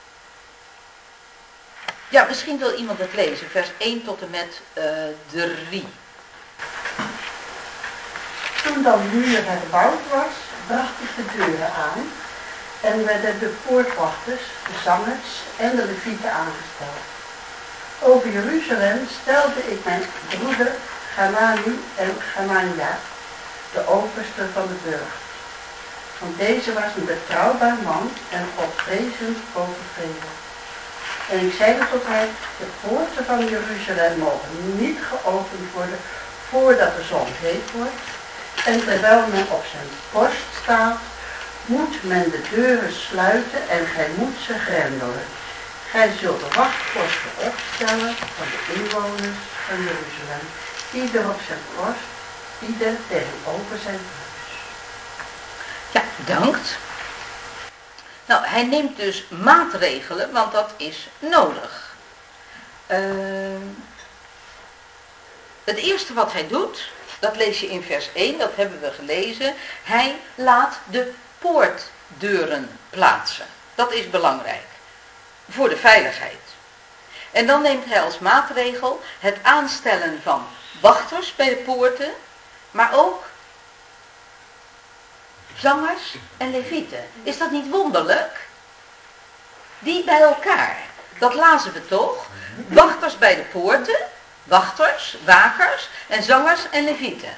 misschien wil iemand het lezen, vers 1 tot en met 3. Toen dan de muur herbouwd was, bracht ik de deuren aan en werden de poortwachters, de zangers en de levieten aangesteld. Over Jeruzalem stelde ik mijn broeder Hanani en Hanania, de overste van de burcht. Want deze was een betrouwbaar man en godvrezend boven velen. En ik zeide tot hem, de poorten van Jeruzalem mogen niet geopend worden voordat de zon heet wordt. En terwijl men op zijn post staat, moet men de deuren sluiten en gij moet ze grendelen. Gij zult de wachtposten opstellen van de inwoners van Jeruzalem, ieder op zijn post, ieder tegenover zijn huis. Ja, bedankt. Nou, hij neemt dus maatregelen, want dat is nodig. Het eerste wat hij doet, dat lees je in vers 1, dat hebben we gelezen. Hij laat de poortdeuren plaatsen. Dat is belangrijk. Voor de veiligheid. En dan neemt hij als maatregel het aanstellen van wachters bij de poorten, maar ook zangers en levieten. Is dat niet wonderlijk? Die bij elkaar. Dat lazen we toch? Wachters bij de poorten, wachters, wakers en zangers en levieten.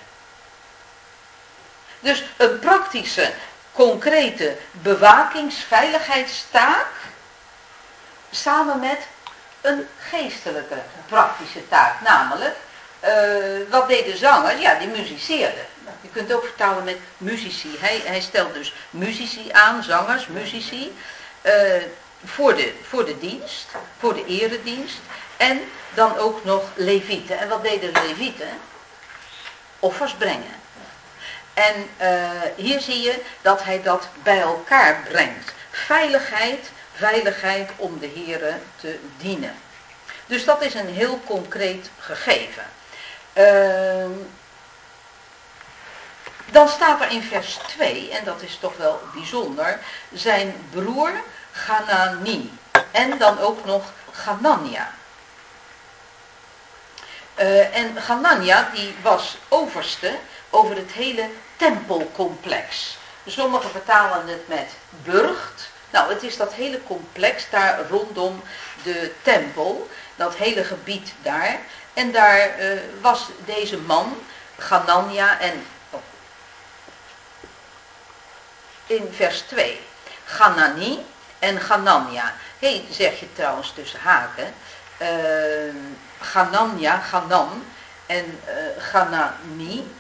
Dus een praktische, concrete bewakingsveiligheidstaak samen met een geestelijke, praktische taak. Namelijk, wat deden zangers? Ja, die muziceerden. Je kunt het ook vertalen met muzici. Hij stelt dus muzici aan, zangers, muzici, voor de dienst, voor de eredienst. En dan ook nog levieten. En wat deden de levieten? Offers brengen. En hier zie je dat hij dat bij elkaar brengt. Veiligheid om de Here te dienen. Dus dat is een heel concreet gegeven. Dan staat er in vers 2, en dat is toch wel bijzonder, zijn broer Hanani. En dan ook nog Hanania. En Hanania die was overste over het hele tempelcomplex. Sommigen vertalen het met burcht. Nou, het is dat hele complex daar rondom de tempel. Dat hele gebied daar. En daar was deze man, Hanania en... in vers 2. Hanani en Hanania. Zeg je trouwens tussen haken. Hanania, Hanan en Hanani.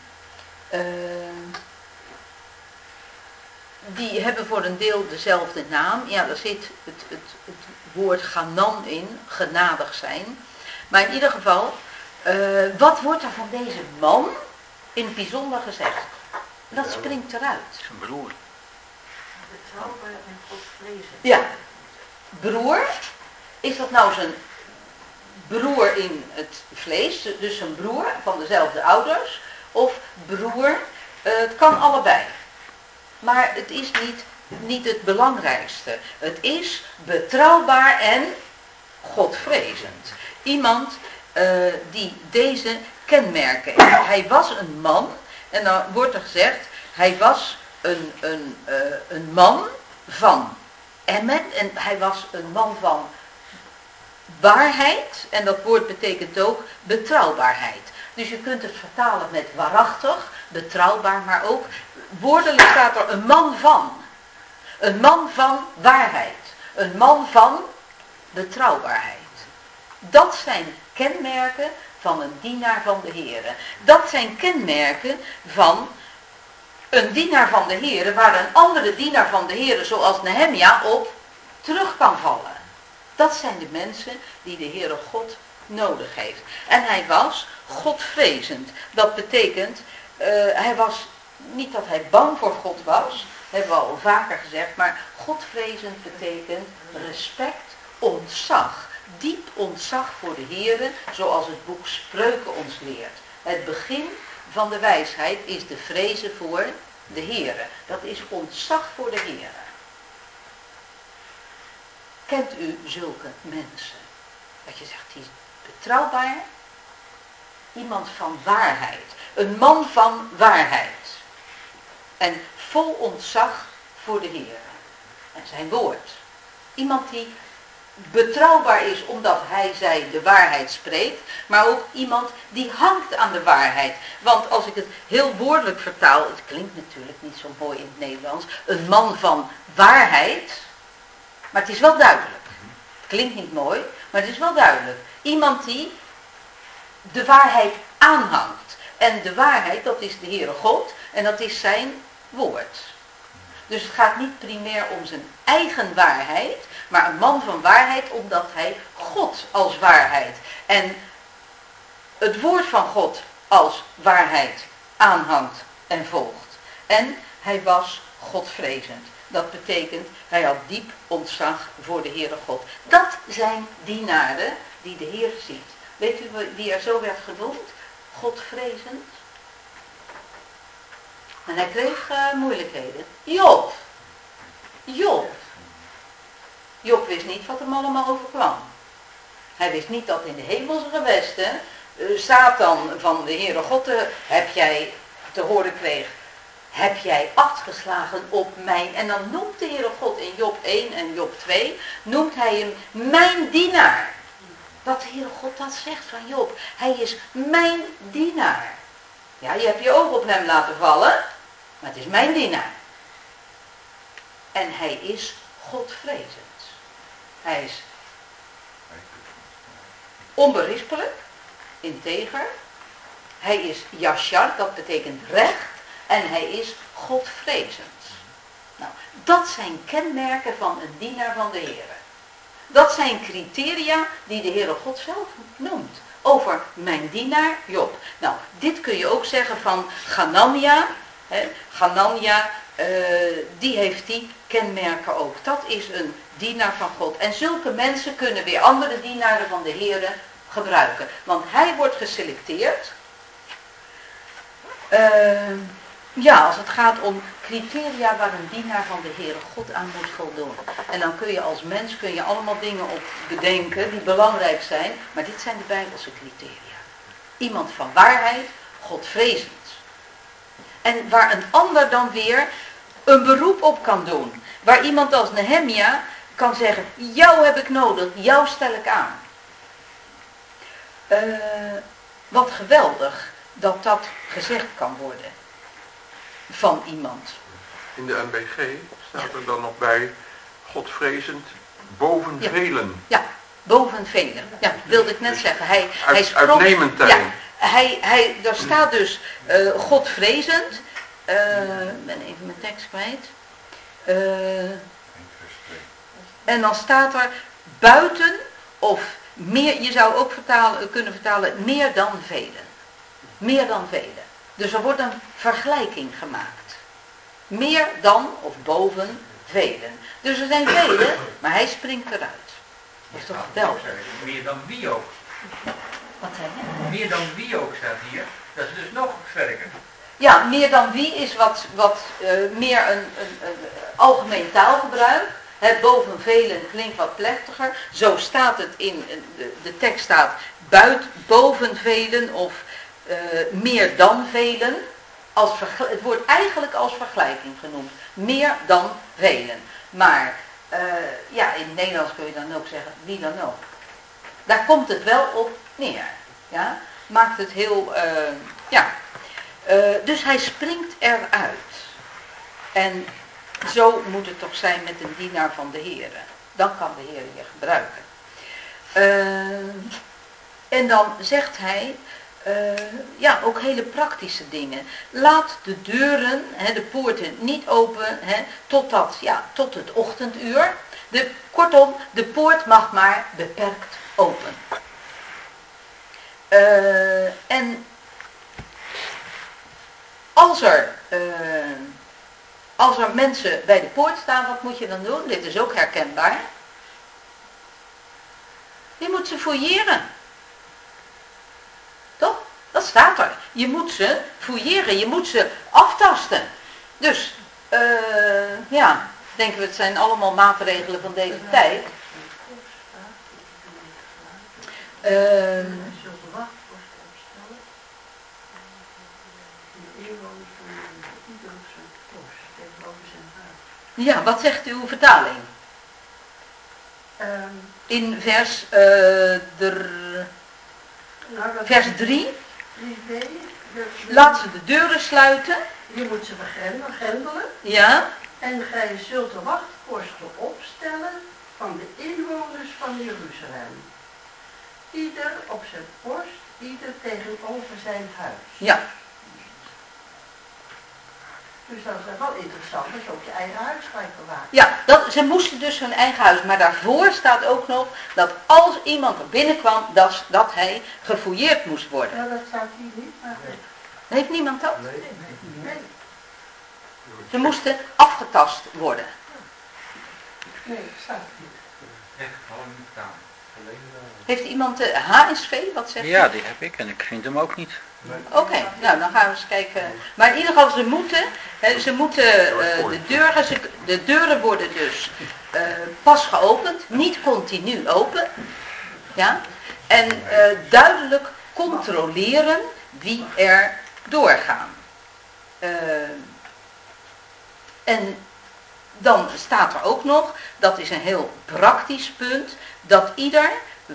Die hebben voor een deel dezelfde naam. Ja, daar zit het woord Hanan in, genadig zijn. Maar in ieder geval, wat wordt er van deze man in het bijzonder gezegd? Dat springt eruit. Zijn broer. Betrouwbaar en godvrezend. Ja, broer. Is dat nou zijn broer in het vlees, dus zijn broer van dezelfde ouders? Of broer, het kan allebei. Maar het is niet het belangrijkste. Het is betrouwbaar en godvrezend. Iemand die deze kenmerken heeft. Hij was een man, en dan wordt er gezegd, hij was een man van emet, en hij was een man van waarheid, en dat woord betekent ook betrouwbaarheid. Dus je kunt het vertalen met waarachtig, betrouwbaar, maar ook woordelijk staat er een man van. Een man van waarheid. Een man van betrouwbaarheid. Dat zijn kenmerken van een dienaar van de Heere. Dat zijn kenmerken van een dienaar van de Heere, waar een andere dienaar van de Heere, zoals Nehemia, op terug kan vallen. Dat zijn de mensen die de Heere God nodig heeft. En hij was godvrezend. Dat betekent, hij was niet dat hij bang voor God was, hebben we al vaker gezegd, maar godvrezend betekent respect, ontzag. Diep ontzag voor de Heere, zoals het boek Spreuken ons leert. Het begin van de wijsheid is de vrezen voor de Heere. Dat is ontzag voor de Heere. Kent u zulke mensen? Dat je zegt, die is betrouwbaar. Iemand van waarheid. Een man van waarheid. En vol ontzag voor de Heer. En zijn woord. Iemand die betrouwbaar is omdat zij de waarheid spreekt. Maar ook iemand die hangt aan de waarheid. Want als ik het heel woordelijk vertaal. Het klinkt natuurlijk niet zo mooi in het Nederlands. Een man van waarheid. Maar het is wel duidelijk. Het klinkt niet mooi, maar het is wel duidelijk. Iemand die de waarheid aanhangt. En de waarheid, dat is de Heere God. En dat is zijn woord. Dus het gaat niet primair om zijn eigen waarheid. Maar een man van waarheid omdat hij God als waarheid. En het woord van God als waarheid aanhangt en volgt. En hij was godvrezend. Dat betekent, hij had diep ontzag voor de Heere God. Dat zijn dienaren die de Heer ziet. Weet u wie er zo werd genoemd? Godvrezend. En hij kreeg moeilijkheden. Job. Job wist niet wat hem allemaal overkwam. Hij wist niet dat in de hemelse gewesten Satan van de Heere God heb jij te horen kreeg. Heb jij acht geslagen op mij? En dan noemt de Heere God in Job 1 en Job 2, noemt hij hem mijn dienaar. Dat de Heere God dat zegt van Job. Hij is mijn dienaar. Ja, je hebt je oog op hem laten vallen, maar het is mijn dienaar. En hij is godvrezend. Hij is onberispelijk, integer. Hij is yashar, dat betekent recht. En hij is godvrezend. Nou, dat zijn kenmerken van een dienaar van de Heere. Dat zijn criteria die de Heere God zelf noemt. Over mijn dienaar Job. Nou, dit kun je ook zeggen van Hanania. Hanania, die heeft die kenmerken ook. Dat is een dienaar van God. En zulke mensen kunnen weer andere dienaren van de Heere gebruiken. Want hij wordt geselecteerd. Ja, als het gaat om criteria waar een dienaar van de Heere God aan moet voldoen. En dan kun je als mens allemaal dingen op bedenken die belangrijk zijn. Maar dit zijn de Bijbelse criteria. Iemand van waarheid, godvrezend. En waar een ander dan weer een beroep op kan doen. Waar iemand als Nehemia kan zeggen, jou heb ik nodig, jou stel ik aan. Wat geweldig dat dat gezegd kan worden van iemand. in de NBG staat er dan nog bij godvrezend boven Ja. velen. Ja, boven velen. Ja, wilde ik net zeggen. Hij sprong, Uitnemend daarin. Ja, daar staat dus godvrezend. Ik ben even mijn tekst kwijt. En dan staat er buiten of meer, je zou ook kunnen vertalen, meer dan velen. Meer dan velen. Dus er wordt een vergelijking gemaakt. Meer dan of boven velen. Dus er zijn velen, maar hij springt eruit. Dat is toch geweldig? Meer dan wie ook. Wat zei je? Meer dan wie ook staat hier. Dat is dus nog sterker. Ja, meer dan wie is wat meer een algemeen taalgebruik. Het boven velen klinkt wat plechtiger. Zo staat het in de tekst staat boven velen of meer dan velen. Het wordt eigenlijk als vergelijking genoemd. Meer dan velen. Maar ja, in het Nederlands kun je dan ook zeggen wie dan ook. Daar komt het wel op neer. Ja? Maakt het heel, dus hij springt eruit. En zo moet het toch zijn met een dienaar van de Heere. Dan kan de Heer je gebruiken. En dan zegt hij, ook hele praktische dingen. Laat de deuren, de poorten niet open tot het ochtenduur. Kortom, de poort mag maar beperkt open. En als er mensen bij de poort staan, wat moet je dan doen? Dit is ook herkenbaar. Je moet ze fouilleren. Toch? Dat staat er. Je moet ze fouilleren, je moet ze aftasten. Dus, denken we, het zijn allemaal maatregelen van deze tijd. Ja, wat zegt uw vertaling? In vers 3. Laat ze de deuren sluiten. Je moet ze grendelen. Ja. En gij zult de wachtposten opstellen van de inwoners van Jeruzalem. Ieder op zijn post, ieder tegenover zijn huis. Ja. Dus dat is wel interessant, dat je ook je eigen huis gelijk bewaakt. Ja, ze moesten dus hun eigen huis. Maar daarvoor staat ook nog dat als iemand er binnenkwam, dat hij gefouilleerd moest worden. Ja, dat staat hier niet, maar... Heeft niemand dat? Nee. Ze moesten afgetast worden. Nee, dat staat niet. Echt gewoon niet staan. Heeft iemand de HSV, wat zegt Ja, u? die heb ik en ik vind hem ook niet. Oké, nou dan gaan we eens kijken. Maar in ieder geval, ze moeten de deuren worden dus pas geopend, niet continu open. Ja? En duidelijk controleren wie er doorgaan. En dan staat er ook nog, dat is een heel praktisch punt, dat ieder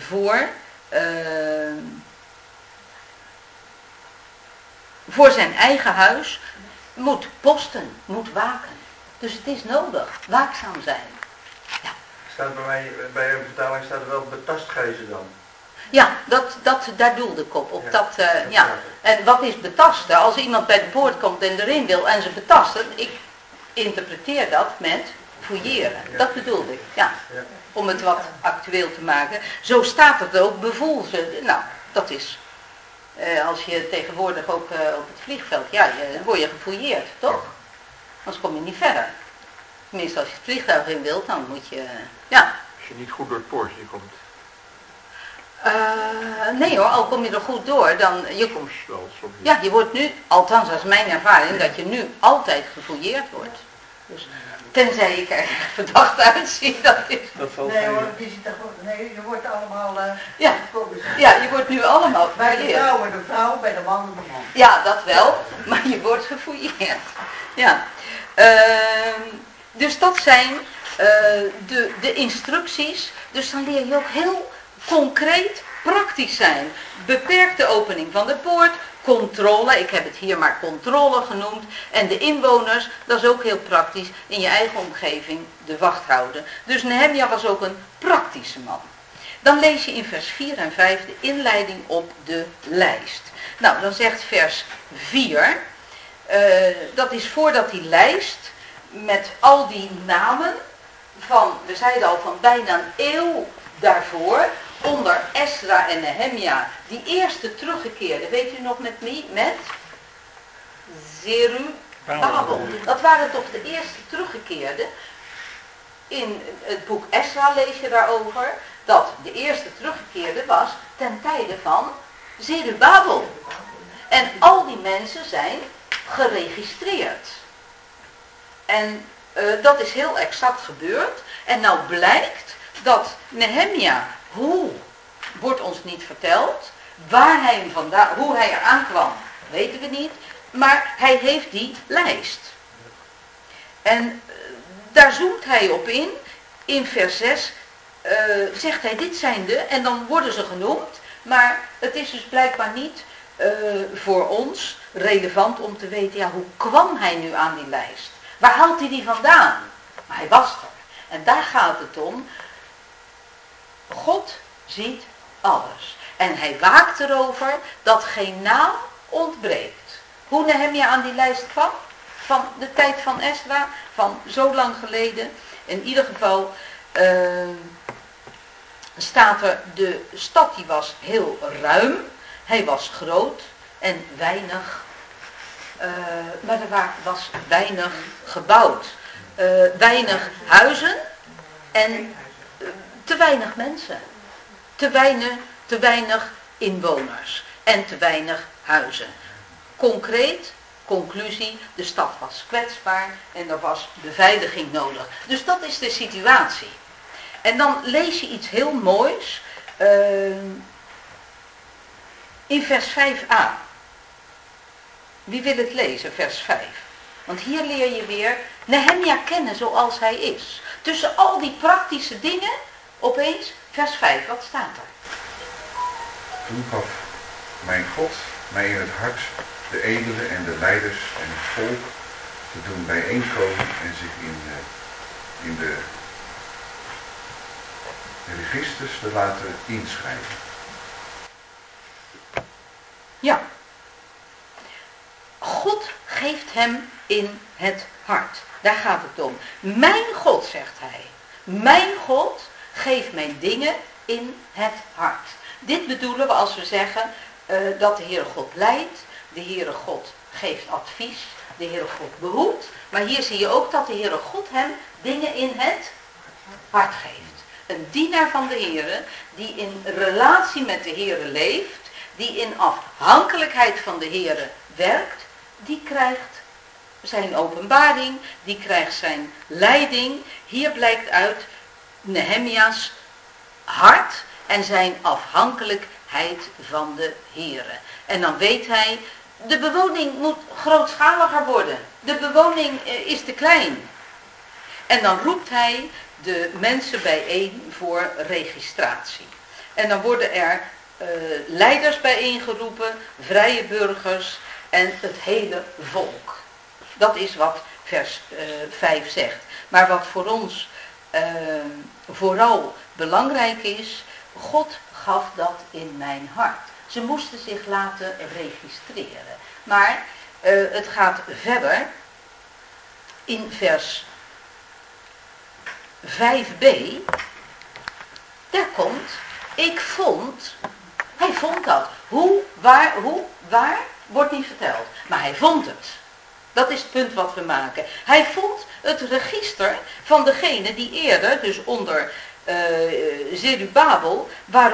voor zijn eigen huis moet posten, moet waken. Dus het is nodig, waakzaam zijn. Ja. Staat bij een vertaling staat er wel betast gij ze dan. Ja, daar doelde ik op. Ja, Ja. En wat is betasten? Als iemand bij de poort komt en erin wil en ze betasten, ik interpreteer dat met fouilleren. Ja. Dat bedoelde ik, ja. Ja. Om het wat actueel te maken. Zo staat het ook, bevoel ze. Nou, dat is, als je tegenwoordig ook op het vliegveld, word je gefouilleerd, toch? Anders kom je niet verder. Tenminste, als je het vliegtuig in wilt, dan moet je, Als je niet goed door het poortje komt. Nee hoor, al kom je er goed door, dan... Soms wel, soms niet. Ja, je wordt nu, althans dat is mijn ervaring, dat je nu altijd gefouilleerd wordt. Dus, tenzij ik er verdacht uitzie, dat is... Dat valt Nee mee. hoor, je wordt allemaal... Ja, je wordt nu allemaal Bij de gefouilleerd. vrouw, bij de man de man. Ja, dat wel, maar je wordt gefouilleerd. Ja. Dus dat zijn de instructies. Dus dan leer je ook heel concreet praktisch zijn. Beperkte opening van de poort, controle, ik heb het hier maar controle genoemd. En de inwoners, dat is ook heel praktisch, in je eigen omgeving de wacht houden. Dus Nehemia was ook een praktische man. Dan lees je in vers 4 en 5 de inleiding op de lijst. Nou, dan zegt vers 4, dat is voordat die lijst met al die namen van, we zeiden al van bijna een eeuw daarvoor, onder Esra en Nehemia, die eerste teruggekeerde, weet u nog met wie? Met Zerubabel. Dat waren toch de eerste teruggekeerden. In het boek Esra lees je daarover, dat de eerste teruggekeerde was ten tijde van Zerubabel. En al die mensen zijn geregistreerd. En dat is heel exact gebeurd. En nou blijkt dat Nehemia, hoe wordt ons niet verteld, waar hij hoe hij eraan kwam, weten we niet, maar hij heeft die lijst. En daar zoomt hij op in. In vers 6 zegt hij, dit zijn de, en dan worden ze genoemd, maar het is dus blijkbaar niet voor ons relevant om te weten, ja, hoe kwam hij nu aan die lijst? Waar haalt hij die vandaan? Maar hij was er. En daar gaat het om. God ziet alles. En hij waakt erover dat geen naam ontbreekt. Hoe Nehemia aan die lijst kwam? Van de tijd van Esra, van zo lang geleden. In ieder geval staat er, de stad die was heel ruim. Hij was groot en weinig, maar er was weinig gebouwd. Weinig huizen en te weinig mensen. Te weinig inwoners en te weinig huizen. Concreet, conclusie, de stad was kwetsbaar en er was beveiliging nodig. Dus dat is de situatie. En dan lees je iets heel moois in vers 5a. Wie wil het lezen, vers 5? Want hier leer je weer Nehemia kennen zoals hij is. Tussen al die praktische dingen, opeens vers 5, wat staat er? Toen gaf mijn God mij in het hart de edelen en de leiders en het volk te doen bijeenkomen en zich in de registers te laten inschrijven. Ja. God geeft hem in het hart. Daar gaat het om. Mijn God, zegt hij. Mijn God geeft mij dingen in het hart. Dit bedoelen we als we zeggen dat de Heere God leidt. De Heere God geeft advies. De Heere God behoedt. Maar hier zie je ook dat de Heere God hem dingen in het hart geeft. Een dienaar van de Heere die in relatie met de Heere leeft. Die in afhankelijkheid van de Heere werkt. Die krijgt zijn openbaring. Die krijgt zijn leiding. Hier blijkt uit Nehemia's hart en zijn afhankelijkheid van de Heere. En dan weet hij, de bewoning moet grootschaliger worden. De bewoning is te klein. En dan roept hij de mensen bijeen voor registratie. En dan worden er leiders bijeengeroepen, vrije burgers en het hele volk. Dat is wat vers 5 zegt. Maar wat voor ons vooral belangrijk is, God gaf dat in mijn hart. Ze moesten zich laten registreren. Maar het gaat verder in vers 5b. Daar komt, hij vond dat. Hoe, waar, wordt niet verteld. Maar hij vond het. Dat is het punt wat we maken. Hij vond het register van degenen die eerder, dus onder Zerubabel,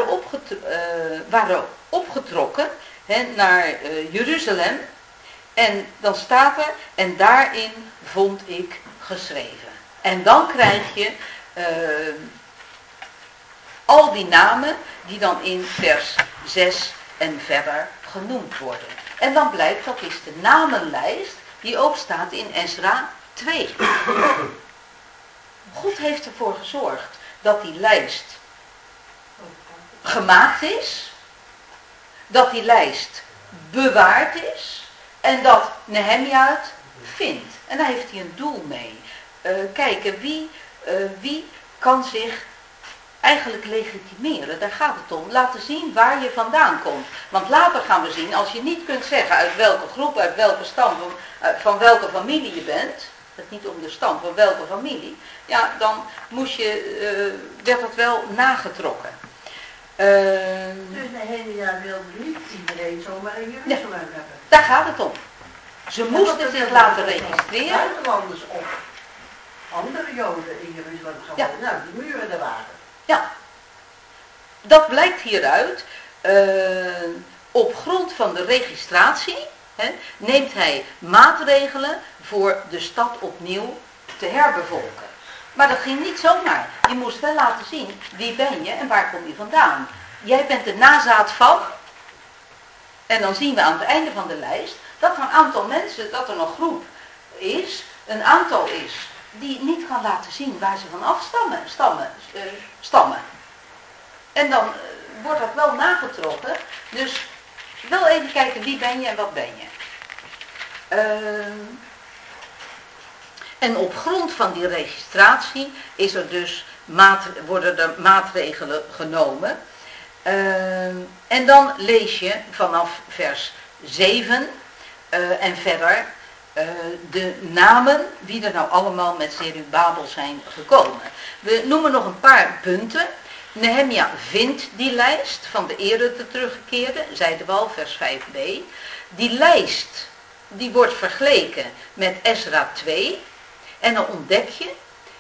waren opgetrokken naar Jeruzalem. En dan staat er, en daarin vond ik geschreven. En dan krijg je al die namen die dan in vers 6 en verder genoemd worden. En dan blijkt, dat is de namenlijst die ook staat in Esra 2. God heeft ervoor gezorgd dat die lijst gemaakt is. Dat die lijst bewaard is en dat Nehemia het vindt. En daar heeft hij een doel mee. Kijken, wie kan zich eigenlijk legitimeren? Daar gaat het om. Laten zien waar je vandaan komt. Want later gaan we zien, als je niet kunt zeggen uit welke groep, uit welke stam, van welke familie je bent, het niet om de stam, van welke familie, ja, dan werd het wel nagetrokken. Dus Nehemia wilde niet iedereen zomaar in Jeruzalem hebben. Daar gaat het om. Ze moesten zich laten registreren. Buitenlanders op andere Joden in Jeruzalem gewoon. Ja. Nou, die muren er waren. Ja, dat blijkt hieruit. Op grond van de registratie neemt hij maatregelen voor de stad opnieuw te herbevolken. Maar dat ging niet zomaar. Je moest wel laten zien, wie ben je en waar kom je vandaan. Jij bent de nazaat van. En dan zien we aan het einde van de lijst dat er een aantal mensen, dat er een groep is, een aantal is, die niet kan laten zien waar ze van afstammen. En dan wordt dat wel nagetrokken. Dus wel even kijken, wie ben je en wat ben je. En op grond van die registratie worden er maatregelen genomen. En dan lees je vanaf vers 7 en verder de namen wie er nou allemaal met Zerubabel zijn gekomen. We noemen nog een paar punten. Nehemia vindt die lijst van de eerder teruggekeerden, zeiden we al, vers 5b. Die lijst, die wordt vergeleken met Ezra 2. En dan ontdek je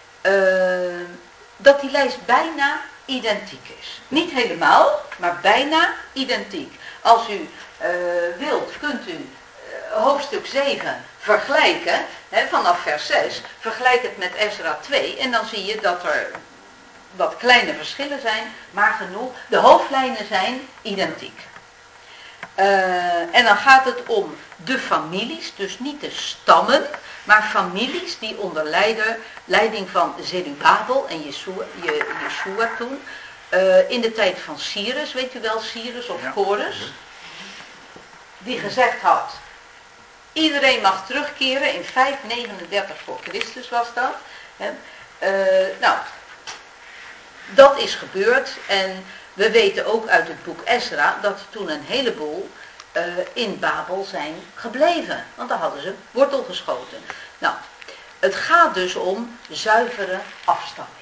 dat die lijst bijna identiek is. Niet helemaal, maar bijna identiek. Als u wilt, kunt u hoofdstuk 7 vergelijken, vanaf vers 6. Vergelijk het met Ezra 2 en dan zie je dat er wat kleine verschillen zijn, maar genoeg. De hoofdlijnen zijn identiek. En dan gaat het om de families, dus niet de stammen, maar families die onder leiding van Zerubabel en Yeshua toen, in de tijd van Cyrus, weet u wel, Cyrus of Chorus, die gezegd had, iedereen mag terugkeren, in 539 voor Christus was dat. Nou, dat is gebeurd en we weten ook uit het boek Ezra dat toen een heleboel in Babel zijn gebleven. Want daar hadden ze wortel geschoten. Nou, het gaat dus om zuivere afstamming.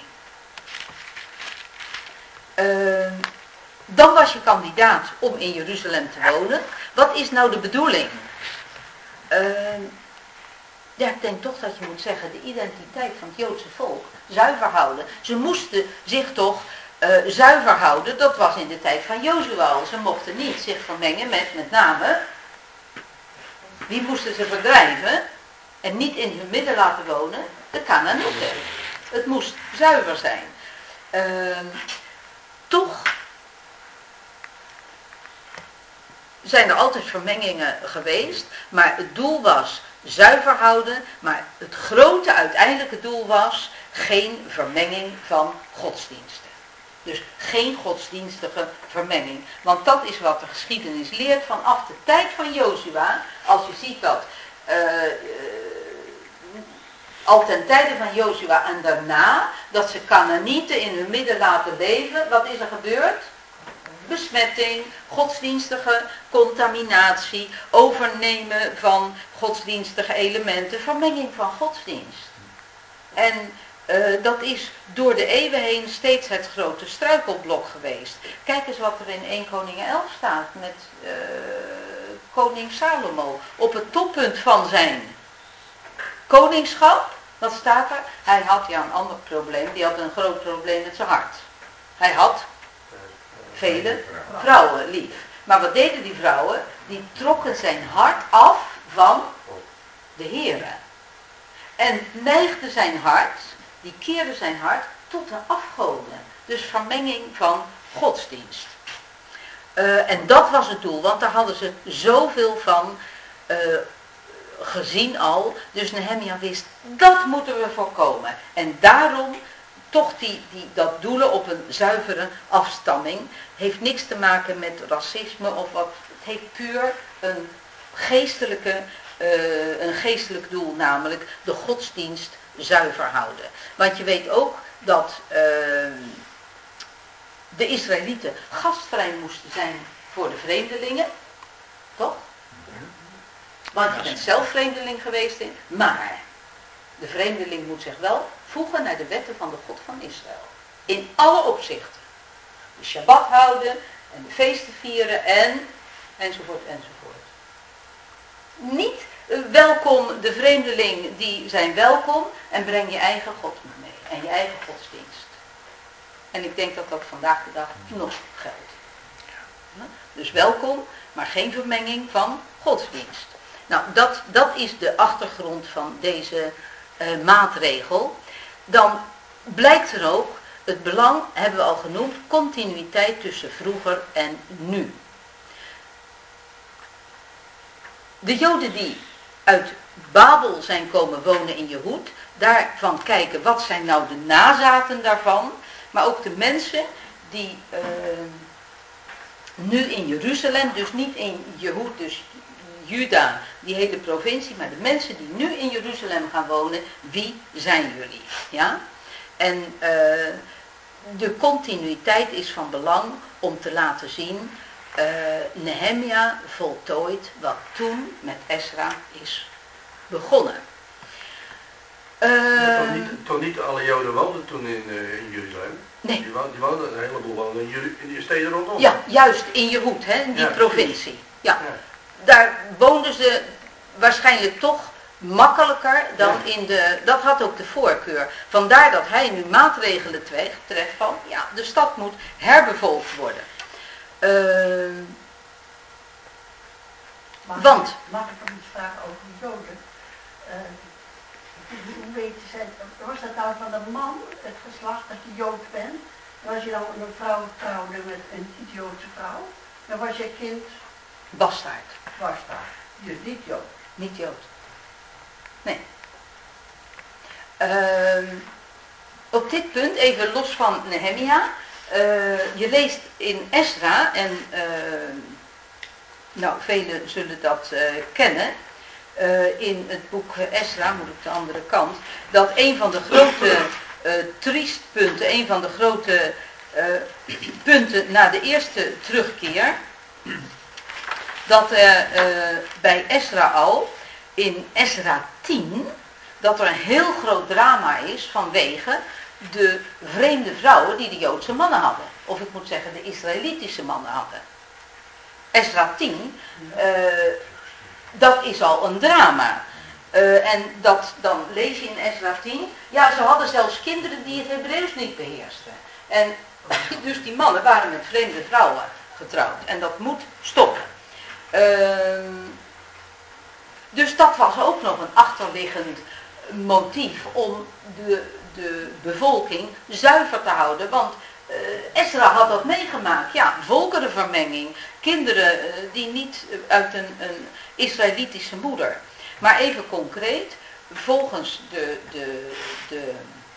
Dan was je kandidaat om in Jeruzalem te wonen. Wat is nou de bedoeling? Ja, ik denk toch dat je moet zeggen, de identiteit van het Joodse volk zuiver houden. Ze moesten zich toch zuiver houden, dat was in de tijd van Jozua al. Ze mochten niet zich vermengen met name, wie moesten ze verdrijven en niet in hun midden laten wonen? De Kanaanieten. Het moest zuiver zijn. Toch zijn er altijd vermengingen geweest, maar het doel was zuiver houden, maar het grote uiteindelijke doel was geen vermenging van godsdiensten. Dus geen godsdienstige vermenging. Want dat is wat de geschiedenis leert vanaf de tijd van Jozua. Als je ziet dat al ten tijde van Jozua en daarna, dat ze Kanaanieten in hun midden laten leven. Wat is er gebeurd? Besmetting, godsdienstige contaminatie, overnemen van godsdienstige elementen, vermenging van godsdienst. En dat is door de eeuwen heen steeds het grote struikelblok geweest. Kijk eens wat er in 1 Koningen 11 staat met koning Salomo. Op het toppunt van zijn koningschap, wat staat er? Hij had een ander probleem, die had een groot probleem met zijn hart. Hij had vele vrouwen lief. Maar wat deden die vrouwen? Die trokken zijn hart af van de Heere. En neigden zijn hart, die keerde zijn hart tot de afgoden. Dus vermenging van godsdienst. En dat was het doel, want daar hadden ze zoveel van gezien al. Dus Nehemia wist, dat moeten we voorkomen. En daarom toch dat doelen op een zuivere afstamming heeft niks te maken met racisme of wat. Het heeft puur een geestelijk doel, namelijk de godsdienst zuiver houden. Want je weet ook dat de Israëlieten gastvrij moesten zijn voor de vreemdelingen, toch? Want je bent zelf vreemdeling geweest maar de vreemdeling moet zich wel voegen naar de wetten van de God van Israël. In alle opzichten. De Shabbat houden en de feesten vieren enzovoort. Niet welkom de vreemdeling, die zijn welkom en breng je eigen God mee en je eigen godsdienst. En ik denk dat dat vandaag de dag nog geldt. Dus welkom, maar geen vermenging van godsdienst. Nou, dat is de achtergrond van deze maatregel. Dan blijkt er ook, het belang hebben we al genoemd, continuïteit tussen vroeger en nu. De Joden die uit Babel zijn komen wonen in Jehud, daarvan kijken wat zijn nou de nazaten daarvan, maar ook de mensen die nu in Jeruzalem, dus niet in Jehud, dus Juda, die hele provincie, maar de mensen die nu in Jeruzalem gaan wonen, wie zijn jullie? Ja? En de continuïteit is van belang om te laten zien, Nehemia voltooid wat toen met Esra is begonnen. Toch niet alle Joden woonden toen in Jeruzalem? Nee. Die woonden, een heleboel woonden in die steden rondom. Ja, juist in Jehud, in die provincie. Ja. Daar woonden ze waarschijnlijk toch makkelijker dan in de. Dat had ook de voorkeur. Vandaar dat hij nu maatregelen treft van, ja, de stad moet herbevolkt worden. Mag ik nog iets vragen over de Joden? Hoe weten zij, was dat nou van de man, het geslacht dat je Jood bent? En als je dan een vrouw trouwde met een niet-Joodse vrouw, dan was je kind bastaard. Dus niet Jood. Niet Jood. Nee. Op dit punt, even los van Nehemia, je leest in Esra, en velen zullen dat kennen, in het boek Esra, moet op de andere kant, dat een van de grote triestpunten, een van de grote punten na de eerste terugkeer, dat er bij Esra al, in Esra 10, dat er een heel groot drama is vanwege de vreemde vrouwen die de Joodse mannen hadden. Of ik moet zeggen de Israëlitische mannen hadden. Esra 10, dat is al een drama. En dan lees je in Esra 10, ja, ze hadden zelfs kinderen die het Hebreeuws niet beheersten. En dus die mannen waren met vreemde vrouwen getrouwd. En dat moet stoppen. Dus dat was ook nog een achterliggend motief om de bevolking zuiver te houden. Want Esra had dat meegemaakt. Ja, volkerenvermenging. Kinderen die niet uit een Israëlitische moeder. Maar even concreet, volgens de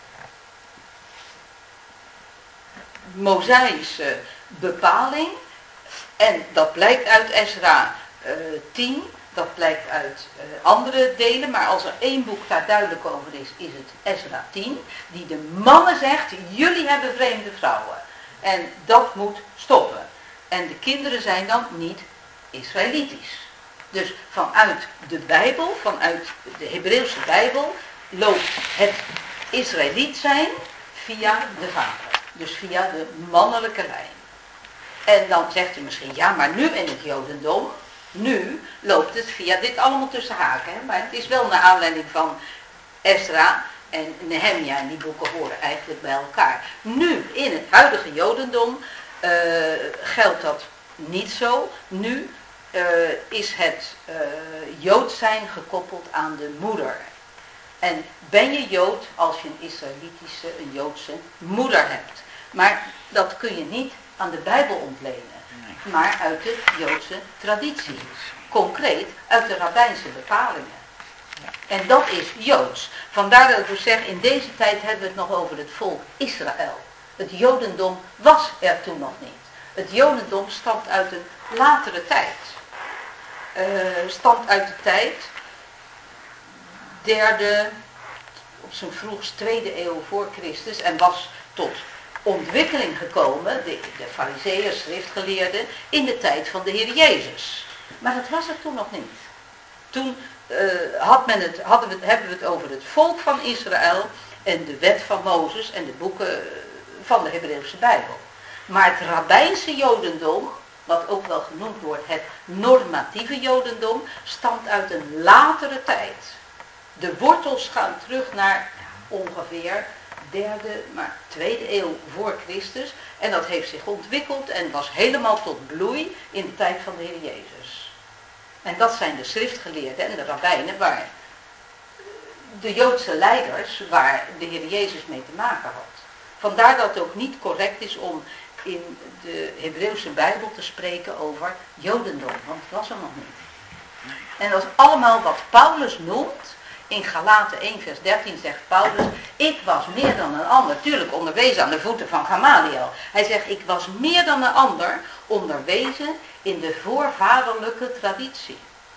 Mosaïsche bepaling, en dat blijkt uit Esra 10, dat blijkt uit andere delen, maar als er één boek daar duidelijk over is, is het Esra 10, die de mannen zegt, jullie hebben vreemde vrouwen. En dat moet stoppen. En de kinderen zijn dan niet Israëlitisch. Dus vanuit de Bijbel, vanuit de Hebreeuwse Bijbel, loopt het Israëliet zijn via de vader. Dus via de mannelijke lijn. En dan zegt u misschien, ja, maar nu in het Jodendom, nu loopt het via dit allemaal tussen haken. Hè? Maar het is wel naar aanleiding van Esra en Nehemia, en die boeken horen eigenlijk bij elkaar. Nu, in het huidige Jodendom, geldt dat niet zo. Nu is het Jood zijn gekoppeld aan de moeder. En ben je Jood als je een Joodse moeder hebt. Maar dat kun je niet aan de Bijbel ontlenen. Maar uit de Joodse traditie. Concreet uit de rabbijnse bepalingen. En dat is Joods. Vandaar dat ik dus zeg, in deze tijd hebben we het nog over het volk Israël. Het Jodendom was er toen nog niet. Het Jodendom stamt uit een latere tijd. Stamt uit de tijd, derde, op zijn vroegst 2e eeuw voor Christus, en was tot ontwikkeling gekomen, de farizeeën, schriftgeleerden, in de tijd van de Heer Jezus. Maar dat was het toen nog niet. Toen hebben we het over het volk van Israël en de wet van Mozes en de boeken van de Hebreeuwse Bijbel. Maar het rabbijnse Jodendom, wat ook wel genoemd wordt het normatieve Jodendom, stamt uit een latere tijd. De wortels gaan terug naar ongeveer 2e eeuw voor Christus. En dat heeft zich ontwikkeld en was helemaal tot bloei in de tijd van de Heer Jezus. En dat zijn de schriftgeleerden en de rabbijnen, waar de Joodse leiders, waar de Heer Jezus mee te maken had. Vandaar dat het ook niet correct is om in de Hebreeuwse Bijbel te spreken over Jodendom, want het was er nog niet. En dat is allemaal wat Paulus noemt. In Galaten 1 vers 13 zegt Paulus, ik was meer dan een ander, tuurlijk onderwezen aan de voeten van Gamaliel. Hij zegt, ik was meer dan een ander onderwezen in de voorvaderlijke traditie.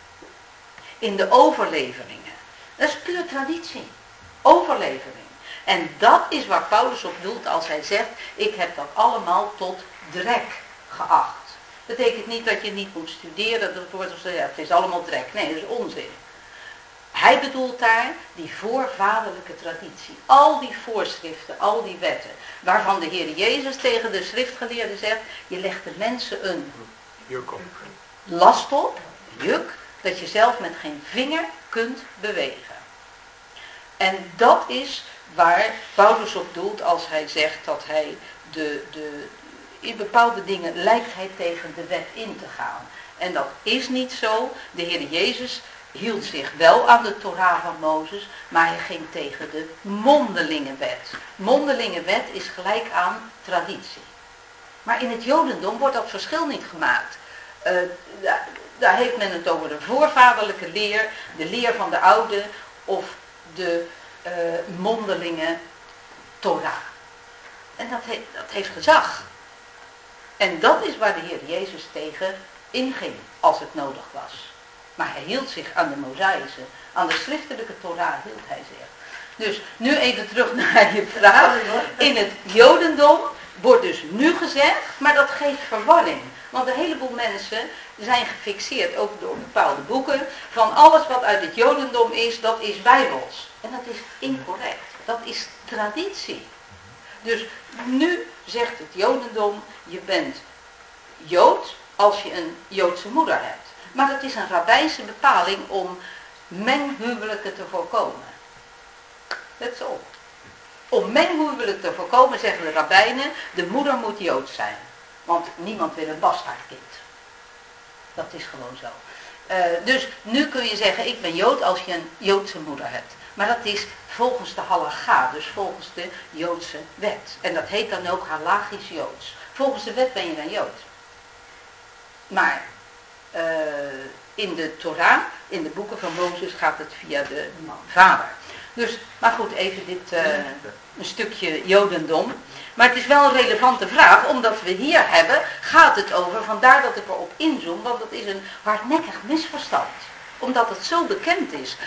In de overleveringen. Dat is puur traditie. Overlevering. En dat is waar Paulus op doelt als hij zegt, ik heb dat allemaal tot drek geacht. Dat betekent niet dat je niet moet studeren, dat wordt als het is allemaal drek. Nee, dat is onzin. Hij bedoelt daar die voorvaderlijke traditie. Al die voorschriften, al die wetten. Waarvan de Heer Jezus tegen de schriftgeleerden zegt, je legt de mensen een last op, juk, dat je zelf met geen vinger kunt bewegen. En dat is waar Paulus op doelt als hij zegt dat hij in bepaalde dingen lijkt hij tegen de wet in te gaan. En dat is niet zo. De Heer Jezus hield zich wel aan de Torah van Mozes, maar hij ging tegen de mondelinge wet. Mondelinge wet is gelijk aan traditie. Maar in het Jodendom wordt dat verschil niet gemaakt. Daar heeft men het over de voorvaderlijke leer, de leer van de oude of de mondelinge Torah. En dat heeft gezag. En dat is waar de Heer Jezus tegen inging, als het nodig was. Maar hij hield zich aan de Mosaïsche, aan de schriftelijke Torah hield hij zich. Dus nu even terug naar je vraag. In het Jodendom wordt dus nu gezegd, maar dat geeft verwarring. Want een heleboel mensen zijn gefixeerd, ook door bepaalde boeken, van alles wat uit het Jodendom is, dat is Bijbels. En dat is incorrect. Dat is traditie. Dus nu zegt het Jodendom, je bent Jood als je een Joodse moeder hebt. Maar dat is een rabbijnse bepaling om menghuwelijken te voorkomen. Dat is all. Om menghuwelijk te voorkomen zeggen de rabbijnen, de moeder moet Joods zijn. Want niemand wil een bastaardkind. Dat is gewoon zo. Dus nu kun je zeggen, ik ben Jood als je een Joodse moeder hebt. Maar dat is volgens de halacha, dus volgens de Joodse wet. En dat heet dan ook halachisch Joods. Volgens de wet ben je dan Jood. Maar in de Torah, in de boeken van Mozes, gaat het via de vader. Dus, maar goed, even dit een stukje Jodendom. Maar het is wel een relevante vraag, omdat we hier hebben, gaat het over, vandaar dat ik erop inzoom, want dat is een hardnekkig misverstand. Omdat het zo bekend is.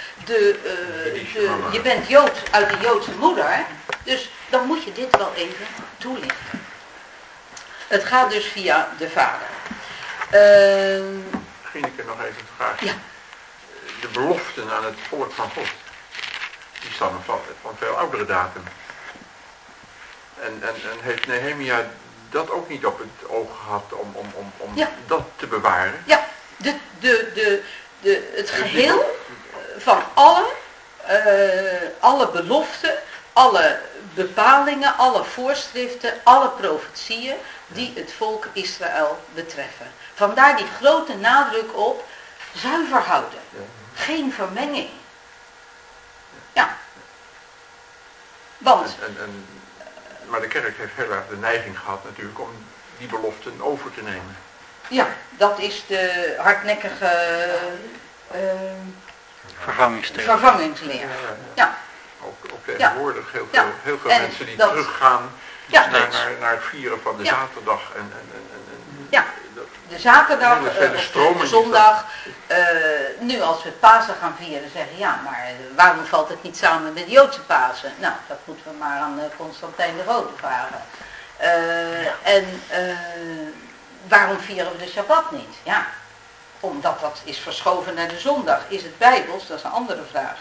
Je bent Jood uit de Joodse moeder, dus dan moet je dit wel even toelichten. Het gaat dus via de vader. Ging ik er nog even te vragen. Ja. De beloften aan het volk van God, die stammen van veel oudere datum. En heeft Nehemia dat ook niet op het oog gehad om dat te bewaren? Ja, het geheel van alle beloften, alle bepalingen, alle voorschriften, alle profetieën die het volk Israël betreffen. Vandaar die grote nadruk op zuiver houden. Geen vermenging. Ja. Want... Maar de kerk heeft heel erg de neiging gehad natuurlijk om die beloften over te nemen. Ja, dat is de hardnekkige Vervangingsleer. Ja. Ook tegenwoordig heel veel En mensen die dat, teruggaan naar het vieren van de Ja. zaterdag. Ja, de zaterdag, de zondag. Nu als we Pasen gaan vieren zeggen, ja, maar waarom valt het niet samen met Joodse Pasen? Nou, dat moeten we maar aan Constantijn de Grote vragen. En waarom vieren we de Shabbat niet? Ja, omdat dat is verschoven naar de zondag. Is het Bijbels? Dat is een andere vraag.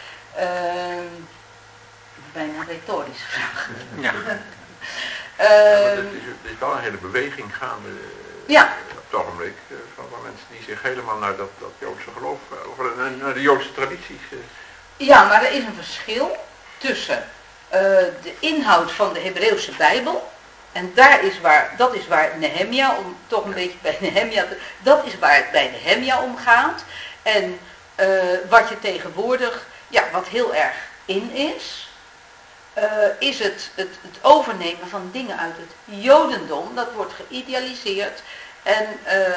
Bijna een retorische vraag. Ja. Er is wel een hele beweging gaande op het ogenblik van mensen die zich helemaal naar dat Joodse geloof, of naar de Joodse tradities. Ja, maar er is een verschil tussen de inhoud van de Hebreeuwse Bijbel. En dat is waar Nehemia, om toch een beetje bij Nehemia dat is waar het bij Nehemia om gaat. En wat je tegenwoordig, wat heel erg in is het overnemen van dingen uit het Jodendom. Dat wordt geïdealiseerd. En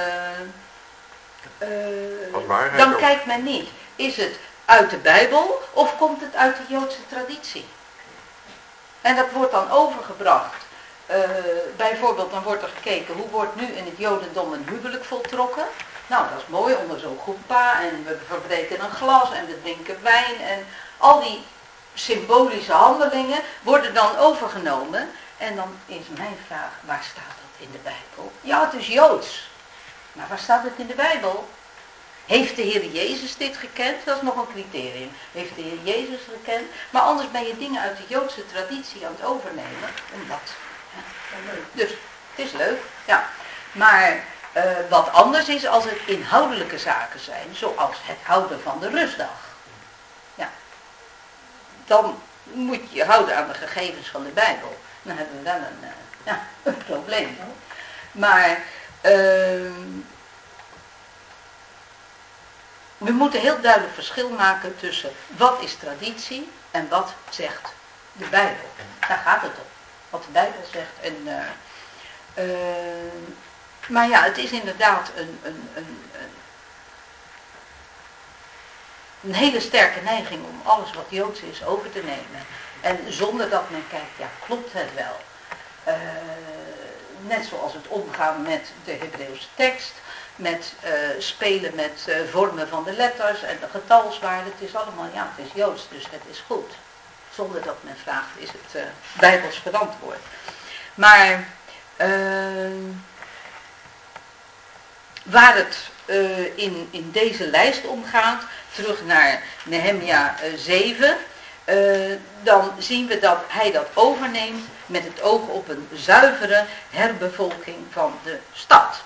dan kijkt men niet. Is het uit de Bijbel of komt het uit de Joodse traditie? En dat wordt dan overgebracht. Bijvoorbeeld dan wordt er gekeken hoe wordt nu in het Jodendom een huwelijk voltrokken. Nou, dat is mooi onder zo'n goedpa en we verbreken een glas en we drinken wijn en al die symbolische handelingen worden dan overgenomen. En dan is mijn vraag, waar staat dat in de Bijbel? Ja, het is Joods. Maar waar staat het in de Bijbel? Heeft de Heer Jezus dit gekend? Dat is nog een criterium. Heeft de Heer Jezus gekend? Maar anders ben je dingen uit de Joodse traditie aan het overnemen. Omdat, dus het is leuk, ja. Maar wat anders is als het inhoudelijke zaken zijn, zoals het houden van de rustdag. Ja. Dan moet je je houden aan de gegevens van de Bijbel. Dan hebben we wel een probleem. Maar we moeten heel duidelijk verschil maken tussen wat is traditie en wat zegt de Bijbel. Daar gaat het om. Wat de Bijbel zegt. Maar ja, het is inderdaad een hele sterke neiging om alles wat Joods is over te nemen. En zonder dat men kijkt, ja, klopt het wel? Net zoals het omgaan met de Hebreeuwse tekst, met spelen met vormen van de letters en de getalswaarden. Het is allemaal, ja, het is Joods, dus het is goed. Zonder dat men vraagt, is het Bijbels verantwoord. Maar waar het in deze lijst om gaat, terug naar Nehemia 7, dan zien we dat hij dat overneemt met het oog op een zuivere herbevolking van de stad.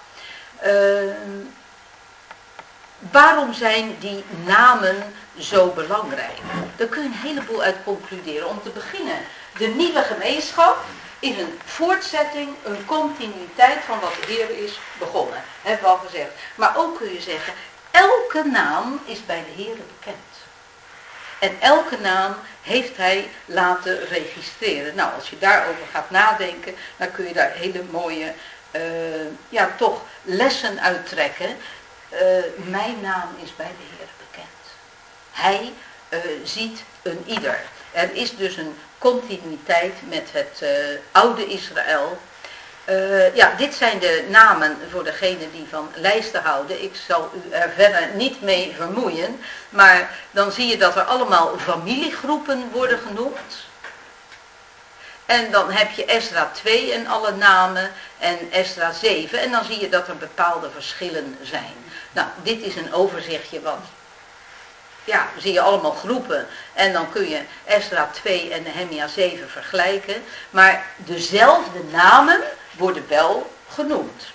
Waarom zijn die namen zo belangrijk? Daar kun je een heleboel uit concluderen. Om te beginnen, de nieuwe gemeenschap is een voortzetting, een continuïteit van wat de Heer is begonnen. Hebben we al gezegd. Maar ook kun je zeggen, elke naam is bij de Heer bekend. En elke naam heeft hij laten registreren. Nou, als je daarover gaat nadenken, dan kun je daar hele mooie, toch lessen uittrekken. Mijn naam is bij de Heer bekend. Hij ziet een ieder. Er is dus een continuïteit met het oude Israël. Dit zijn de namen voor degenen die van lijsten houden. Ik zal u er verder niet mee vermoeien. Maar dan zie je dat er allemaal familiegroepen worden genoemd. En dan heb je Esdra 2 en alle namen en Esdra 7. En dan zie je dat er bepaalde verschillen zijn. Nou, dit is een overzichtje wat... Ja, zie je allemaal groepen. En dan kun je Esdra 2 en Nehemia 7 vergelijken. Maar dezelfde namen worden wel genoemd.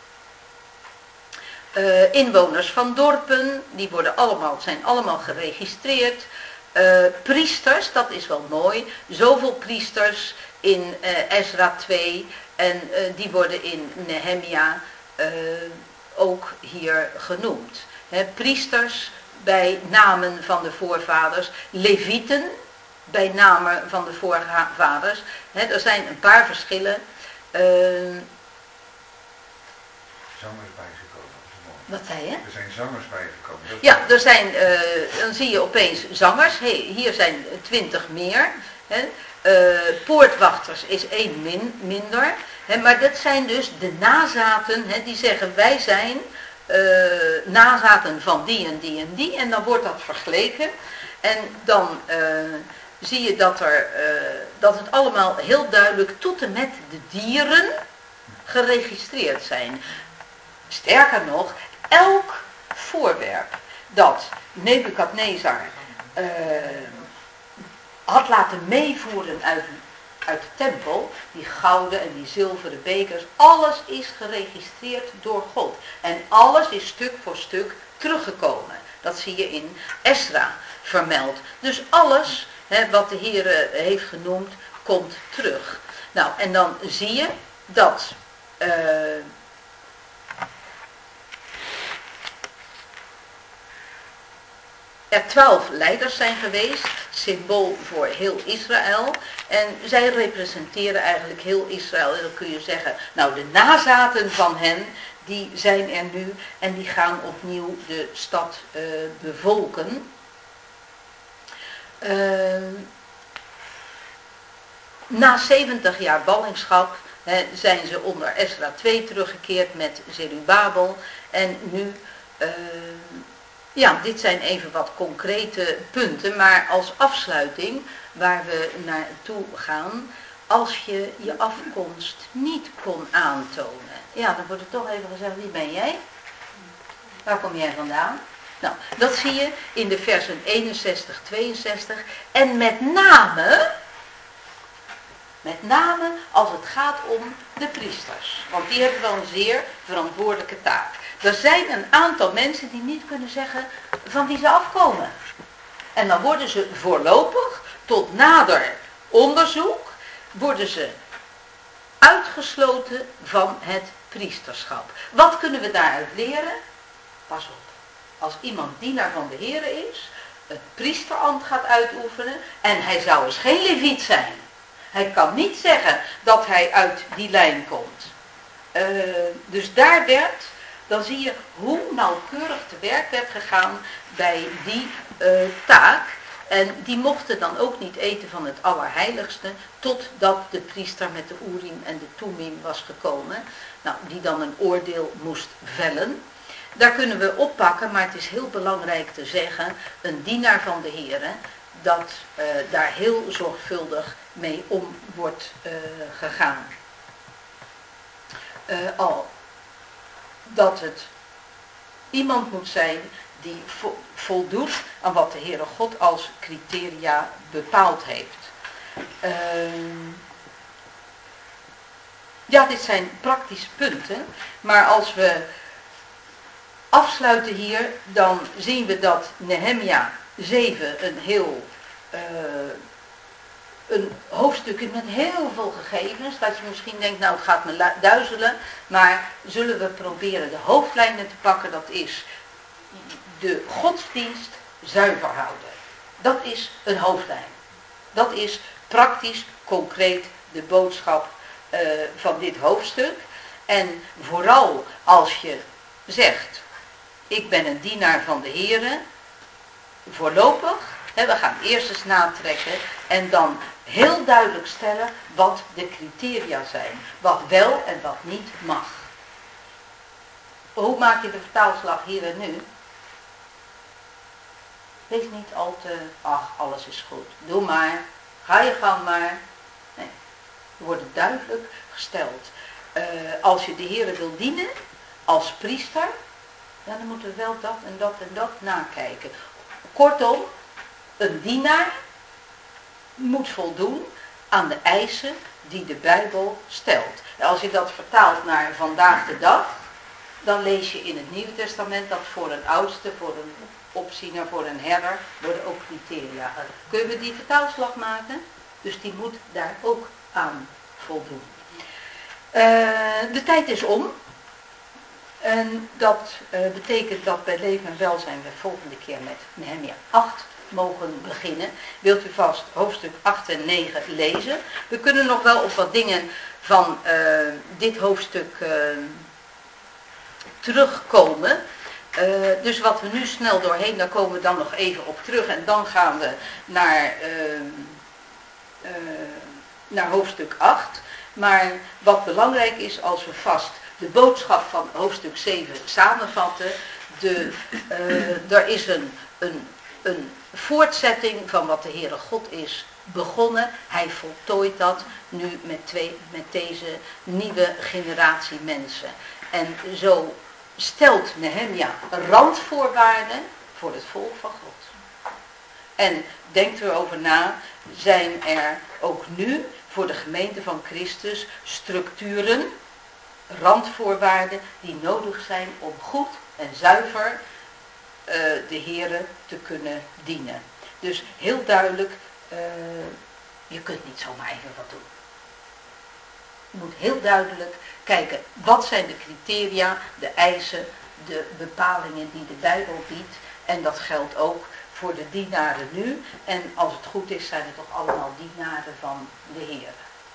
Inwoners van dorpen, die zijn allemaal geregistreerd. Priesters, dat is wel mooi. Zoveel priesters in Esdra 2. En die worden in Nehemia ook hier genoemd. Priesters bij namen van de voorvaders. Levieten bij namen van de voorvaders. Er zijn een paar verschillen. Zangers bijgekomen, dat is mooi. Wat zei je? Er zijn zangers bijgekomen. Ja, er zijn, dan zie je opeens zangers. Hey, hier zijn 20 meer. Hè. Poortwachters is 1 minder. Hè, maar dat zijn dus de nazaten, hè, die zeggen wij zijn nazaten van die en die en die. En dan wordt dat vergeleken. En dan zie je dat het allemaal heel duidelijk tot en met de dieren geregistreerd zijn. Sterker nog, elk voorwerp dat Nebukadnezar had laten meevoeren uit de tempel, die gouden en die zilveren bekers, alles is geregistreerd door God. En alles is stuk voor stuk teruggekomen. Dat zie je in Esra vermeld. Dus alles wat de Heer heeft genoemd, komt terug. Nou, en dan zie je dat er 12 leiders zijn geweest, symbool voor heel Israël. En zij representeren eigenlijk heel Israël. En dan kun je zeggen, nou de nazaten van hen, die zijn er nu en die gaan opnieuw de stad bevolken. Na 70 jaar ballingschap zijn ze onder Esra 2 teruggekeerd met Zerubabel. En nu, dit zijn even wat concrete punten, maar als afsluiting waar we naartoe gaan, als je je afkomst niet kon aantonen. Ja, dan wordt er toch even gezegd, wie ben jij? Waar kom jij vandaan? Nou, dat zie je in de versen 61, 62 en met name als het gaat om de priesters. Want die hebben wel een zeer verantwoordelijke taak. Er zijn een aantal mensen die niet kunnen zeggen van wie ze afkomen. En dan worden ze voorlopig, tot nader onderzoek, worden ze uitgesloten van het priesterschap. Wat kunnen we daaruit leren? Pas op. Als iemand dienaar van de Heer is, het priesterambt gaat uitoefenen en hij zou eens geen leviet zijn. Hij kan niet zeggen dat hij uit die lijn komt. Dus dan zie je hoe nauwkeurig te werk werd gegaan bij die taak. En die mochten dan ook niet eten van het allerheiligste, totdat de priester met de Urim en de Thummim was gekomen. Nou, die dan een oordeel moest vellen. Daar kunnen we oppakken, maar het is heel belangrijk te zeggen, een dienaar van de Heer, dat daar heel zorgvuldig mee om wordt gegaan. Dat het iemand moet zijn die voldoet aan wat de Heere God als criteria bepaald heeft. Dit zijn praktische punten, maar als we afsluiten hier, dan zien we dat Nehemia 7 een hoofdstuk is met heel veel gegevens, dat je misschien denkt, nou het gaat me duizelen, maar zullen we proberen de hoofdlijnen te pakken, dat is de godsdienst zuiver houden. Dat is een hoofdlijn. Dat is praktisch, concreet de boodschap van dit hoofdstuk. En vooral als je zegt, ik ben een dienaar van de Heere, voorlopig, we gaan eerst eens natrekken en dan heel duidelijk stellen wat de criteria zijn. Wat wel en wat niet mag. Hoe maak je de vertaalslag hier en nu? Wees niet al te, alles is goed. Doe maar, ga je gang maar. Nee, er wordt duidelijk gesteld. Als je de Heere wil dienen, als priester, dan moeten we wel dat en dat en dat nakijken. Kortom, een dienaar moet voldoen aan de eisen die de Bijbel stelt. En als je dat vertaalt naar vandaag de dag, dan lees je in het Nieuwe Testament dat voor een oudste, voor een opziener, voor een herder, worden ook criteria. Kunnen we die vertaalslag maken? Dus die moet daar ook aan voldoen. De tijd is om. En dat betekent dat bij Leven en Welzijn we volgende keer met Nehemia 8 mogen beginnen. Wilt u vast hoofdstuk 8 en 9 lezen. We kunnen nog wel op wat dingen van dit hoofdstuk terugkomen. Dus wat we nu snel doorheen, daar komen we dan nog even op terug. En dan gaan we naar hoofdstuk 8. Maar wat belangrijk is, als we vast de boodschap van hoofdstuk 7 samenvatten. Er is een voortzetting van wat de Heere God is begonnen. Hij voltooit dat nu met deze nieuwe generatie mensen. En zo stelt Nehemia randvoorwaarden voor het volk van God. En denkt erover na, zijn er ook nu voor de gemeente van Christus structuren, randvoorwaarden die nodig zijn om goed en zuiver de Heere te kunnen dienen. Dus heel duidelijk, je kunt niet zomaar even wat doen. Je moet heel duidelijk kijken, wat zijn de criteria, de eisen, de bepalingen die de Bijbel biedt. En dat geldt ook voor de dienaren nu. En als het goed is, zijn het toch allemaal dienaren van de Heer.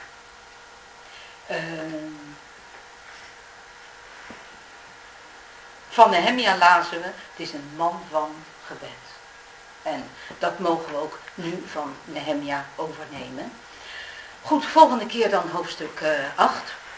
Van Nehemia lazen we, het is een man van gebed. En dat mogen we ook nu van Nehemia overnemen. Goed, volgende keer dan hoofdstuk 8.